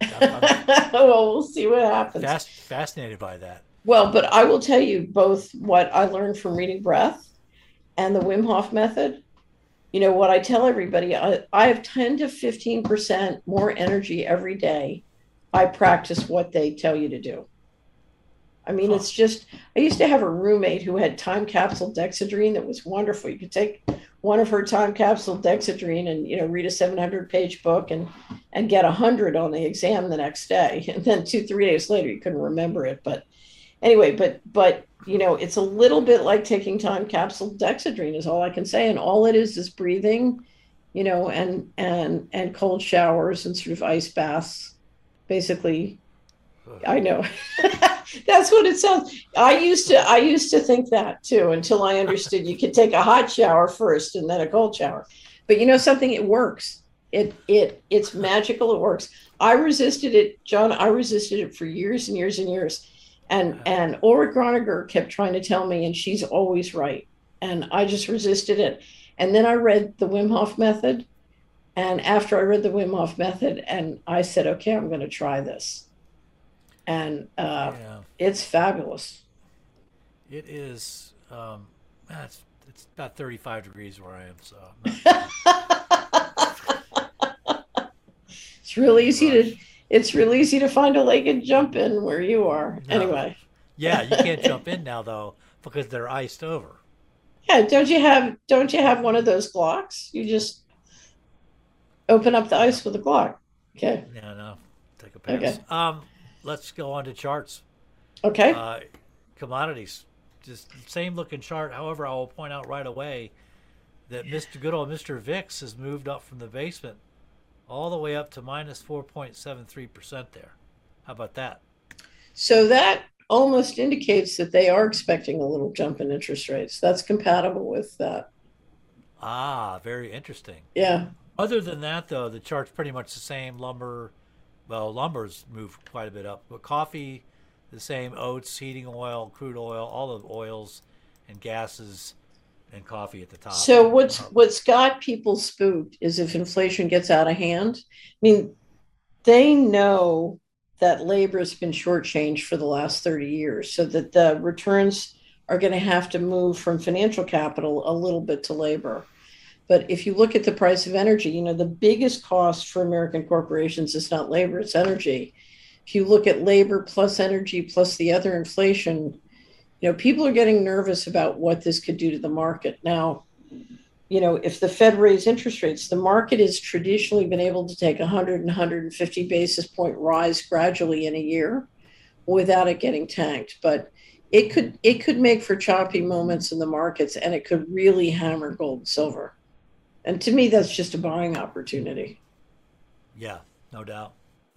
Well, we'll see what happens. Fast, fascinated by that. Well, but I will tell you both what I learned from reading Breath and the Wim Hof method. you know, what I tell everybody, I, I have ten to fifteen percent more energy every day. I practice what they tell you to do. I mean, Huh. it's just, I used to have a roommate who had time capsule dexedrine that was wonderful. You could take one of her time capsule dexedrine and, you know, read a seven hundred page book and, and get a hundred on the exam the next day. And then two, three days later, you couldn't remember it. But anyway, but, but, you know, it's a little bit like taking time capsule dexedrine is all I can say. And all it is is breathing, you know, and, and, and cold showers and sort of ice baths, basically. I know. That's what it sounds. I used to I used to think that too until I understood you could take a hot shower first and then a cold shower. But you know something, it works. It it it's magical, it works. I resisted it, John, I resisted it for years and years and years. And and Ulrich Groniger kept trying to tell me, and she's always right. And I just resisted it. And then I read the Wim Hof method. And after I read the Wim Hof method, and I said, okay, I'm going to try this. And uh, Yeah. it's fabulous. It is. Um, it's it's about thirty-five degrees where I am, so I'm not, It's real easy to it's real easy to find a lake and jump in where you are. No. Anyway. yeah, you can't jump in now though because they're iced over. Yeah, don't you have don't you have one of those Glocks? You just open up the ice with a Glock. Okay. Yeah, no, take a pass. Okay. Um, let's go on to charts. Okay. Uh, commodities, just same looking chart. However, I will point out right away that Mister Good old Mister V I X has moved up from the basement all the way up to minus four point seven three percent there. How about that? So that almost indicates that they are expecting a little jump in interest rates. That's compatible with that. Ah, very interesting. Yeah. Other than that, though, the chart's pretty much the same. Lumber, well, lumber's moved quite a bit up, but coffee, the same. Oats, heating oil, crude oil, all the oils and gases, and coffee at the top. So what's what's got people spooked is if inflation gets out of hand. I mean, they know that labor has been shortchanged for the last thirty years, so that the returns are going to have to move from financial capital a little bit to labor. But if you look at the price of energy, you know, the biggest cost for American corporations is not labor, it's energy. If you look at labor plus energy plus the other inflation, you know, people are getting nervous about what this could do to the market. Now, you know, if the Fed raised interest rates, the market has traditionally been able to take one hundred and one hundred fifty basis point rise gradually in a year without it getting tanked. But it could it could make for choppy moments in the markets, and it could really hammer gold and silver. And to me, that's just a buying opportunity. Yeah, no doubt.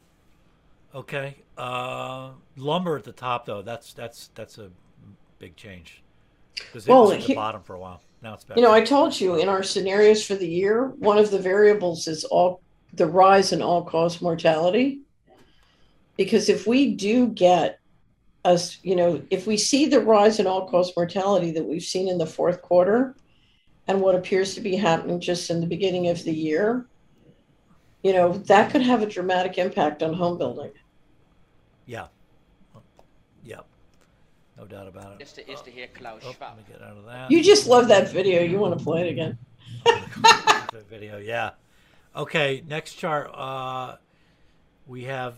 Okay, uh, lumber at the top though. That's that's that's a big change because it Well, was at the he- bottom for a while. Now it's back. You know, I up. told you in our scenarios for the year, one of the variables is all the rise in all-cause mortality. Because if we do get us, you know, if we see the rise in all-cause mortality that we've seen in the fourth quarter and what appears to be happening just in the beginning of the year, you know, that could have a dramatic impact on home building. Yeah, yeah, no doubt about it. Eerste is de heer Klaus Oh, Schwab. let me get out of that. You just love that video. You want to play it again. That video, yeah. Okay, next chart. Uh, we have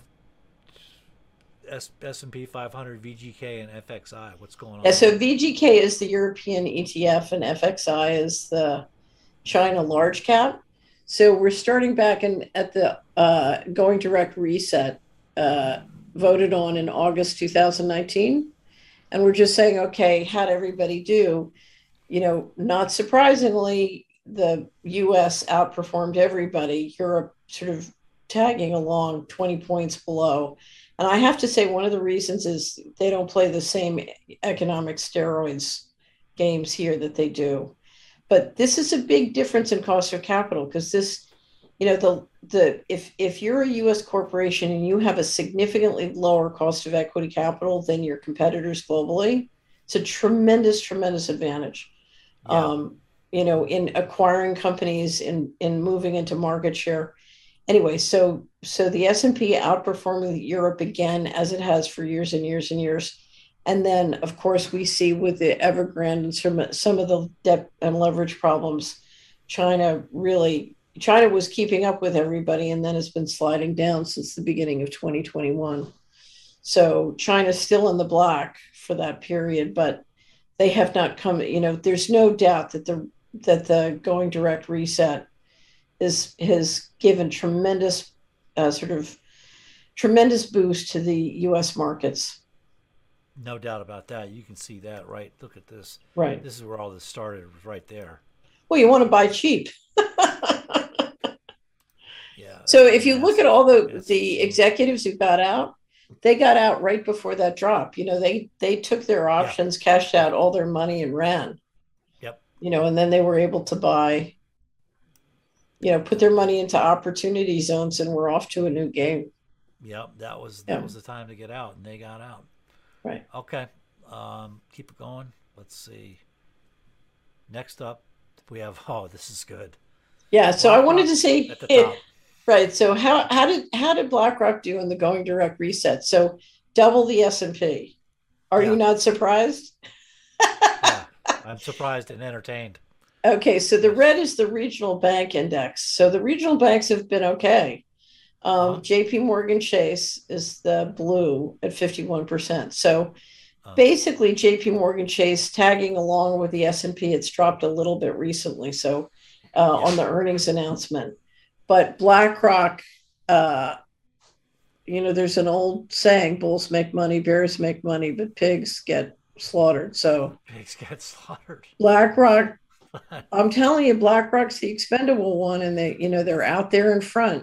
S and P five hundred, V G K, and F X I. What's going on? Yeah, so V G K is the European E T F and F X I is the China large cap. So we're starting back in at the uh, going direct reset uh, voted on in August two thousand nineteen. And we're just saying, okay, how'd everybody do? You know, not surprisingly, the U S outperformed everybody. Europe sort of tagging along twenty points below. And I have to say, one of the reasons is they don't play the same economic steroids games here that they do. But this is a big difference in cost of capital because this, you know, the the if if you're a U S corporation and you have a significantly lower cost of equity capital than your competitors globally, it's a tremendous, tremendous advantage. Yeah. Um, you know, in acquiring companies, in in moving into market share. Anyway, so so the S and P outperforming Europe again, as it has for years and years and years. And then, of course, we see with the Evergrande and some, some of the debt and leverage problems, China really, China was keeping up with everybody and then has been sliding down since the beginning of twenty twenty-one. So China's still in the black for that period, but they have not come, you know, there's no doubt that the that the going direct reset is has given tremendous uh, sort of tremendous boost to the U S markets. No doubt about that. You can see that, right? Look at this. Right. This is where all this started, was right there. Well, you want to buy cheap. Yeah. So if you look at all the It's- the executives who got out, they got out right before that drop. You know, they they took their options, cashed out all their money, and ran. Yep. You know, and then they were able to buy, you know, put their money into opportunity zones, and we're off to a new game. Yep. That was that Yeah. was the time to get out, and they got out. Right. Okay. Um, keep it going. Let's see. Next up, we have. Oh, this is good. Yeah. So I wanted BlackRock to say, at the top. right. So how how did how did BlackRock do in the going direct reset? So double the S and P. Are Yeah. you not surprised? Yeah. I'm surprised and entertained. Okay, so the red is the regional bank index. So the regional banks have been okay. Um, Uh-huh. J P Morgan Chase is the blue at fifty-one percent. So Uh, basically, J P Morgan Chase tagging along with the S and P. It's dropped a little bit recently. So uh, Yeah. on the earnings announcement, but BlackRock, uh, you know, there's an old saying: "Bulls make money, bears make money, but pigs get slaughtered." So Pigs get slaughtered. BlackRock, I'm telling you, BlackRock's the expendable one, and they, you know, they're out there in front,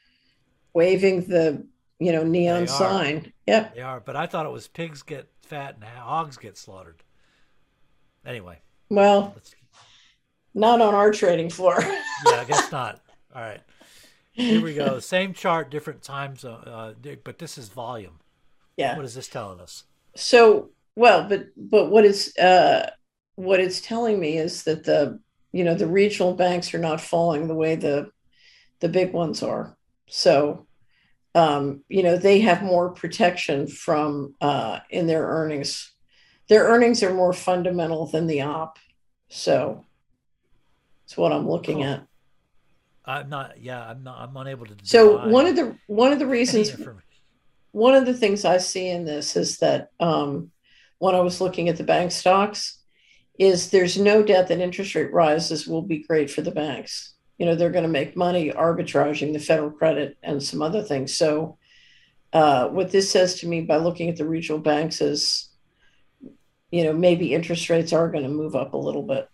waving the, you know, neon They are. sign. Yep. They are, but I thought it was pigs get fat and hogs get slaughtered. Anyway, Well, let's. not on our trading floor. Yeah, I guess not. All right, here we go. Same chart, different times, uh, uh, but this is volume. Yeah. What is this telling us? So, well, but but what it's uh, what it's telling me is that the, you know, the regional banks are not falling the way the the big ones are. So, um, you know, they have more protection from uh, in their earnings. Their earnings are more fundamental than the op. So, that's what I'm looking Cool. at. I'm not. Yeah, I'm not. I'm unable to. So divide one of the one of the any reasons information. one of the things I see in this is that um, when I was looking at the bank stocks, is there's no doubt that interest rate rises will be great for the banks. You know, they're going to make money arbitraging the federal credit and some other things. So uh, what this says to me by looking at the regional banks is, you know, maybe interest rates are going to move up a little bit.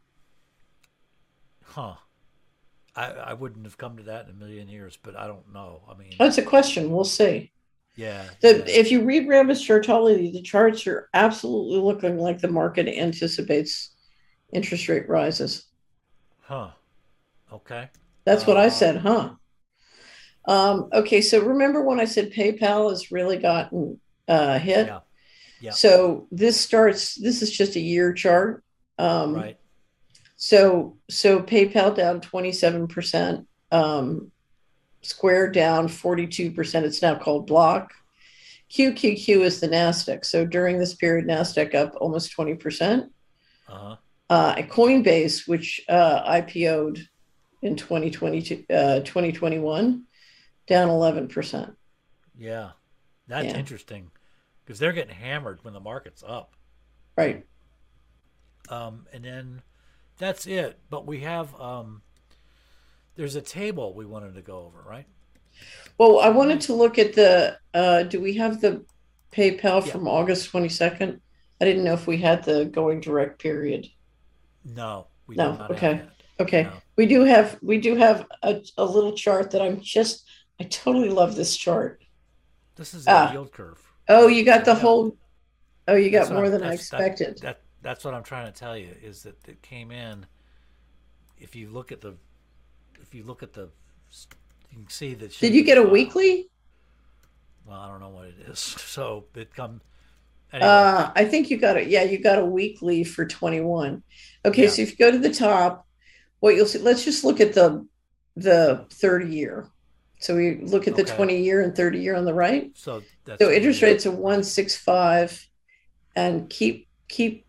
Huh. I, I wouldn't have come to that in a million years, but I don't know. I mean, That's a question. We'll see. yeah. The, yeah. if you read Rambis Chartoli, the charts are absolutely looking like the market anticipates interest rate rises. Huh. Okay. That's what I Uh, said, huh? Um, okay, so remember when I said PayPal has really gotten uh, hit? Yeah. Yeah. So this starts, this is just a year chart. Um, Right. So so PayPal down twenty-seven percent, um, Square down forty-two percent. It's now called Block. Q Q Q is the NASDAQ. So during this period, NASDAQ up almost twenty percent. Uh-huh. Uh, and Coinbase, which uh, I P O'd in twenty twenty-two, uh, twenty twenty-one, down eleven percent. Yeah. That's Yeah. interesting because they're getting hammered when the market's up. Right. Um, and then that's it. But we have um, there's a table we wanted to go over, right? Well, I wanted to look at the, uh, do we have the PayPal Yeah. from August twenty-second? I didn't know if we had the going direct period. No, we No, do not okay. have that. Okay, No. we do have we do have a, a little chart that I'm just I totally love this chart. This is a Ah. yield curve. Oh, you got the Yeah. whole. Oh, you got That's what more I'm- than I that's- that- expected. That, that's what I'm trying to tell you is that it came in. If you look at the, if you look at the, you can see that. Did you get a uh, weekly? Well, I don't know what it is. So it come. Anyway, Uh, I think you got it. Yeah, you got a weekly for twenty-one. Okay, Yeah. so if you go to the top, what you'll see. Let's just look at the the thirty year. So we look at the Okay. twenty year and thirty year on the right. so that's So interest rates are one six five, and keep keep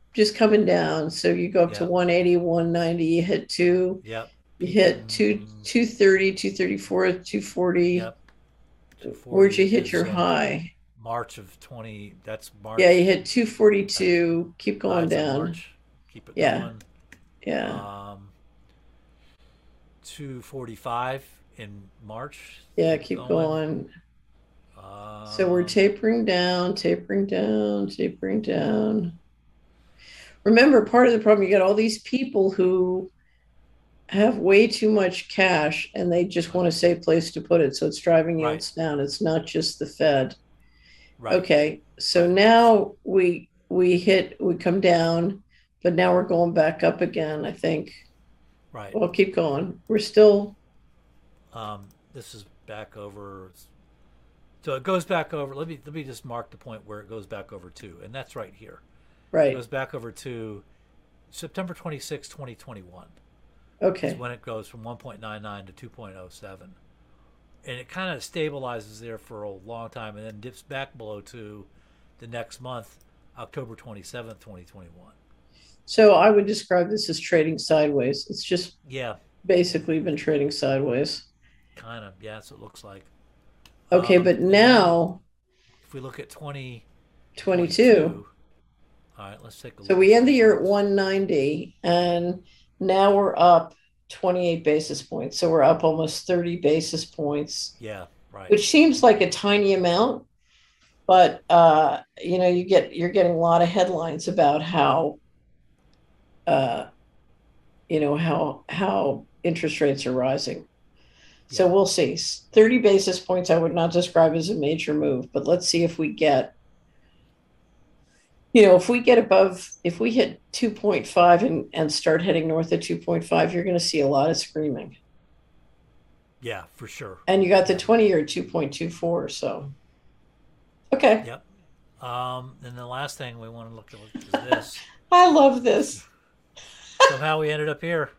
just coming down. So you go up to Yep. one eighty, one ninety, you hit two, Yep. you hit Peaking- two, 230, two thirty-four, two forty. Yep. Where'd you hit is your in high? March of twenty. That's March. Yeah, you hit two forty-two. Keep Uh, going it's in down. March. Keep it Yeah. going. Yeah. Um, two forty-five in March. Yeah, keep going. Um, So we're tapering down, tapering down, tapering down. Remember, part of the problem, you got all these people who have way too much cash and they just want a safe place to put it. So it's driving Right. yields down. It's not just the Fed. right. Okay. So now we we hit we come down, but now we're going back up again, I think. Right. Well, keep going. We're still Um, this is back over. So it goes back over. Let me let me just mark the point where it goes back over to, and that's right here. It right. goes back over to September twenty-sixth, twenty twenty-one. Okay. Is when it goes from one point nine nine to two point oh seven. And it kind of stabilizes there for a long time and then dips back below to the next month, October twenty-seventh, twenty twenty-one. So I would describe this as trading sideways. It's just Yeah, basically been trading sideways. kind of. Yeah, that's what it looks like. Okay, Um, but and then now if we look at twenty twenty-two. All right, let's take a look. So we end the year at one ninety and now we're up twenty-eight basis points. So we're up almost thirty basis points, Yeah, right. which seems like a tiny amount, but uh, you know, you get you're getting a lot of headlines about how uh, you know, how how interest rates are rising. So Yeah. we'll see. thirty basis points I would not describe as a major move, but let's see if we get, you know, if we get above, if we hit two point five and, and start heading north of two point five, you're going to see a lot of screaming. Yeah, for sure. And you got the twenty year two point two four. So, okay. Yep. Um, and the last thing we want to look at is this. I love this. Somehow we ended up here.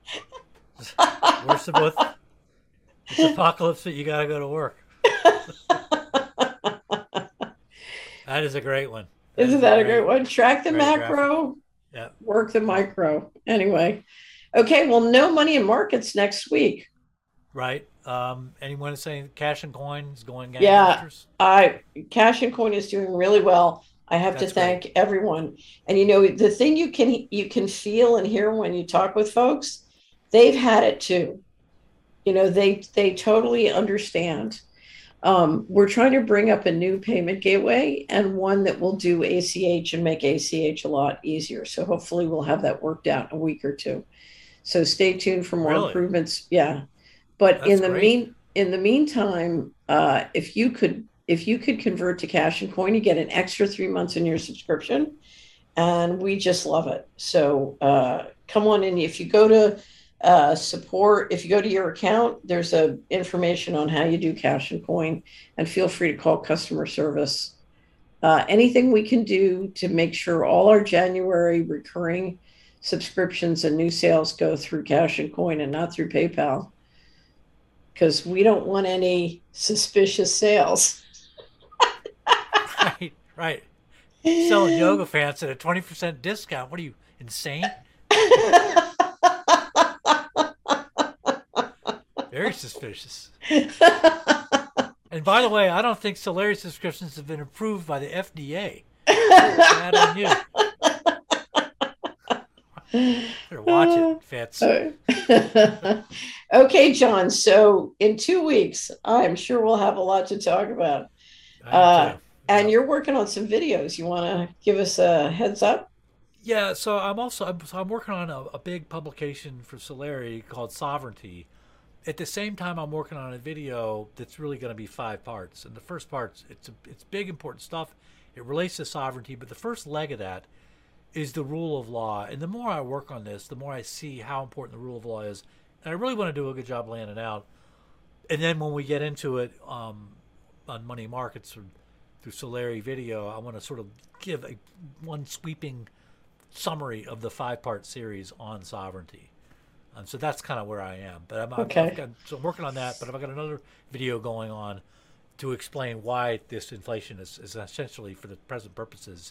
Worst of both. It's apocalypse, but you got to go to work. That is a great one. Isn't is that a great one? Track the great macro, Yeah. work the micro. Anyway. Okay. Well, no money in markets next week. Right. Um, anyone is saying cash and coin is going Yeah. gangbusters? I Cash and Coin is doing really well. I have That's to thank everyone. And you know, the thing you can you can feel and hear when you talk with folks, they've had it too. You know, they they totally understand. Um, we're trying to bring up a new payment gateway and one that will do A C H and make A C H a lot easier. So hopefully we'll have that worked out in a week or two. So stay tuned for more Really? improvements. Yeah. But That's in the great. mean in the meantime, uh, if you could if you could convert to cash and coin, you get an extra three months in your subscription. And we just love it. So uh, come on in. If you go to uh, support, if you go to your account, there's a information on how you do cash and coin, and feel free to call customer service. Uh, anything we can do to make sure all our January recurring subscriptions and new sales go through cash and coin and not through PayPal, because we don't want any suspicious sales. Right. Right. Selling yoga pants at a twenty percent discount. What are you, insane? Very suspicious. And by the way, I don't think Solari subscriptions have been approved by the F D A. Bad on you. Better watch it, Fitz. Okay, John. So in two weeks, I'm sure we'll have a lot to talk about. I do Uh, too. and Yeah. you're working on some videos. You want to give us a heads up? Yeah, so I'm also I'm, so I'm working on a, a big publication for Solari called Sovereignty. At the same time, I'm working on a video that's really going to be five parts. And the first part, it's a, it's big, important stuff. It relates to sovereignty, but the first leg of that is the rule of law. And the more I work on this, the more I see how important the rule of law is. And I really want to do a good job laying it out. And then when we get into it um, on Money Markets or through Solari Video, I want to sort of give a one sweeping summary of the five-part series on sovereignty. Um, so that's kind of where I am. But I'm, Okay. I've got, so I'm working on that, but I've got another video going on to explain why this inflation is, is essentially, for the present purposes,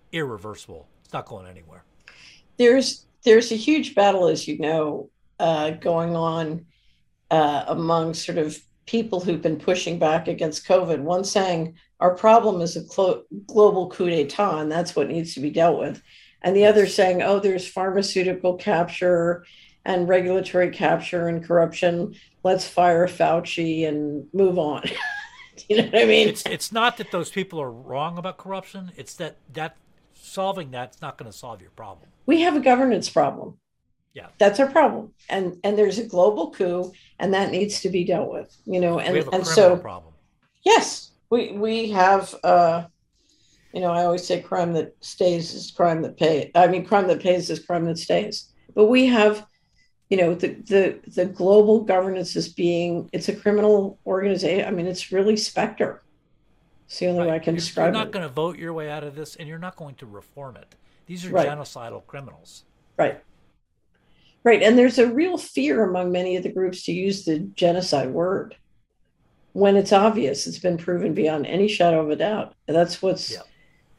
irreversible. It's not going anywhere. There's there's a huge battle, as you know, uh, going on uh, among sort of people who've been pushing back against COVID. One saying our problem is a clo- global coup d'etat, and that's what needs to be dealt with. And the other saying, oh, there's pharmaceutical capture and regulatory capture and corruption. Let's fire Fauci and move on. You know what I mean? It's it's not that those people are wrong about corruption. It's that that solving that's not going to solve your problem. We have a governance problem. Yeah, that's our problem, and and there's a global coup, and that needs to be dealt with. You know, and we have a and criminal so problem. Yes, we we have. Uh, you know, I always say crime that stays is crime that pays. I mean, crime that pays is crime that stays. But we have, you know, the the the global governance is being. It's a criminal organization. I mean, it's really Spectre. It's the only right. way I can you're, describe it. You're not going to vote your way out of this, and you're not going to reform it. These are right. genocidal criminals. Right. Right. And there's a real fear among many of the groups to use the genocide word when it's obvious. It's been proven beyond any shadow of a doubt. That's what's. Yeah.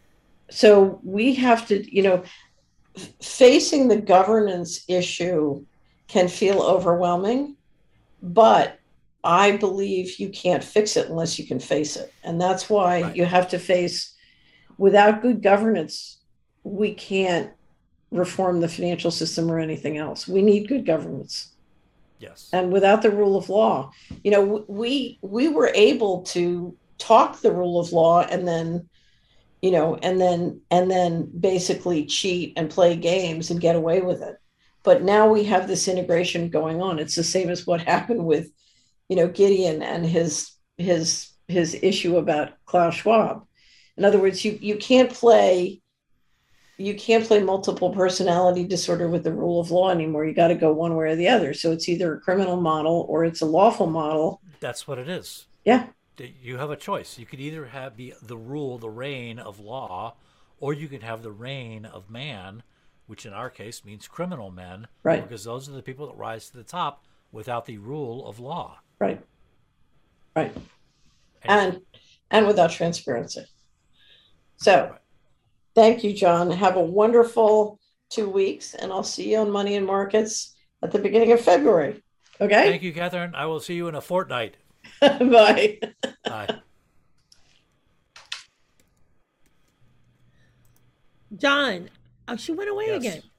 So we have to, you know, facing the governance issue can feel overwhelming, but I believe you can't fix it unless you can face it. And that's why right. you have to face, without good governance, we can't reform the financial system or anything else. We need good governance. Yes. And without the rule of law, you know, we we were able to talk the rule of law and then, you know, and then and then basically cheat and play games and get away with it. But now we have this integration going on. It's the same as what happened with, you know, Gideon and his his his issue about Klaus Schwab. In other words, you you can't play you can't play multiple personality disorder with the rule of law anymore. You got to go one way or the other. So it's either a criminal model or it's a lawful model. That's what it is. Yeah. You have a choice. You could either have be the rule, the reign of law, or you could have the reign of man, which in our case means criminal men, right? Because those are the people that rise to the top without the rule of law, right? Right, and and, and without transparency. So, right. Thank you, John. Have a wonderful two weeks, and I'll see you on Money and Markets at the beginning of February. Okay. Thank you, Catherine. I will see you in a fortnight. Bye. Bye. John, oh, she went away yes. again.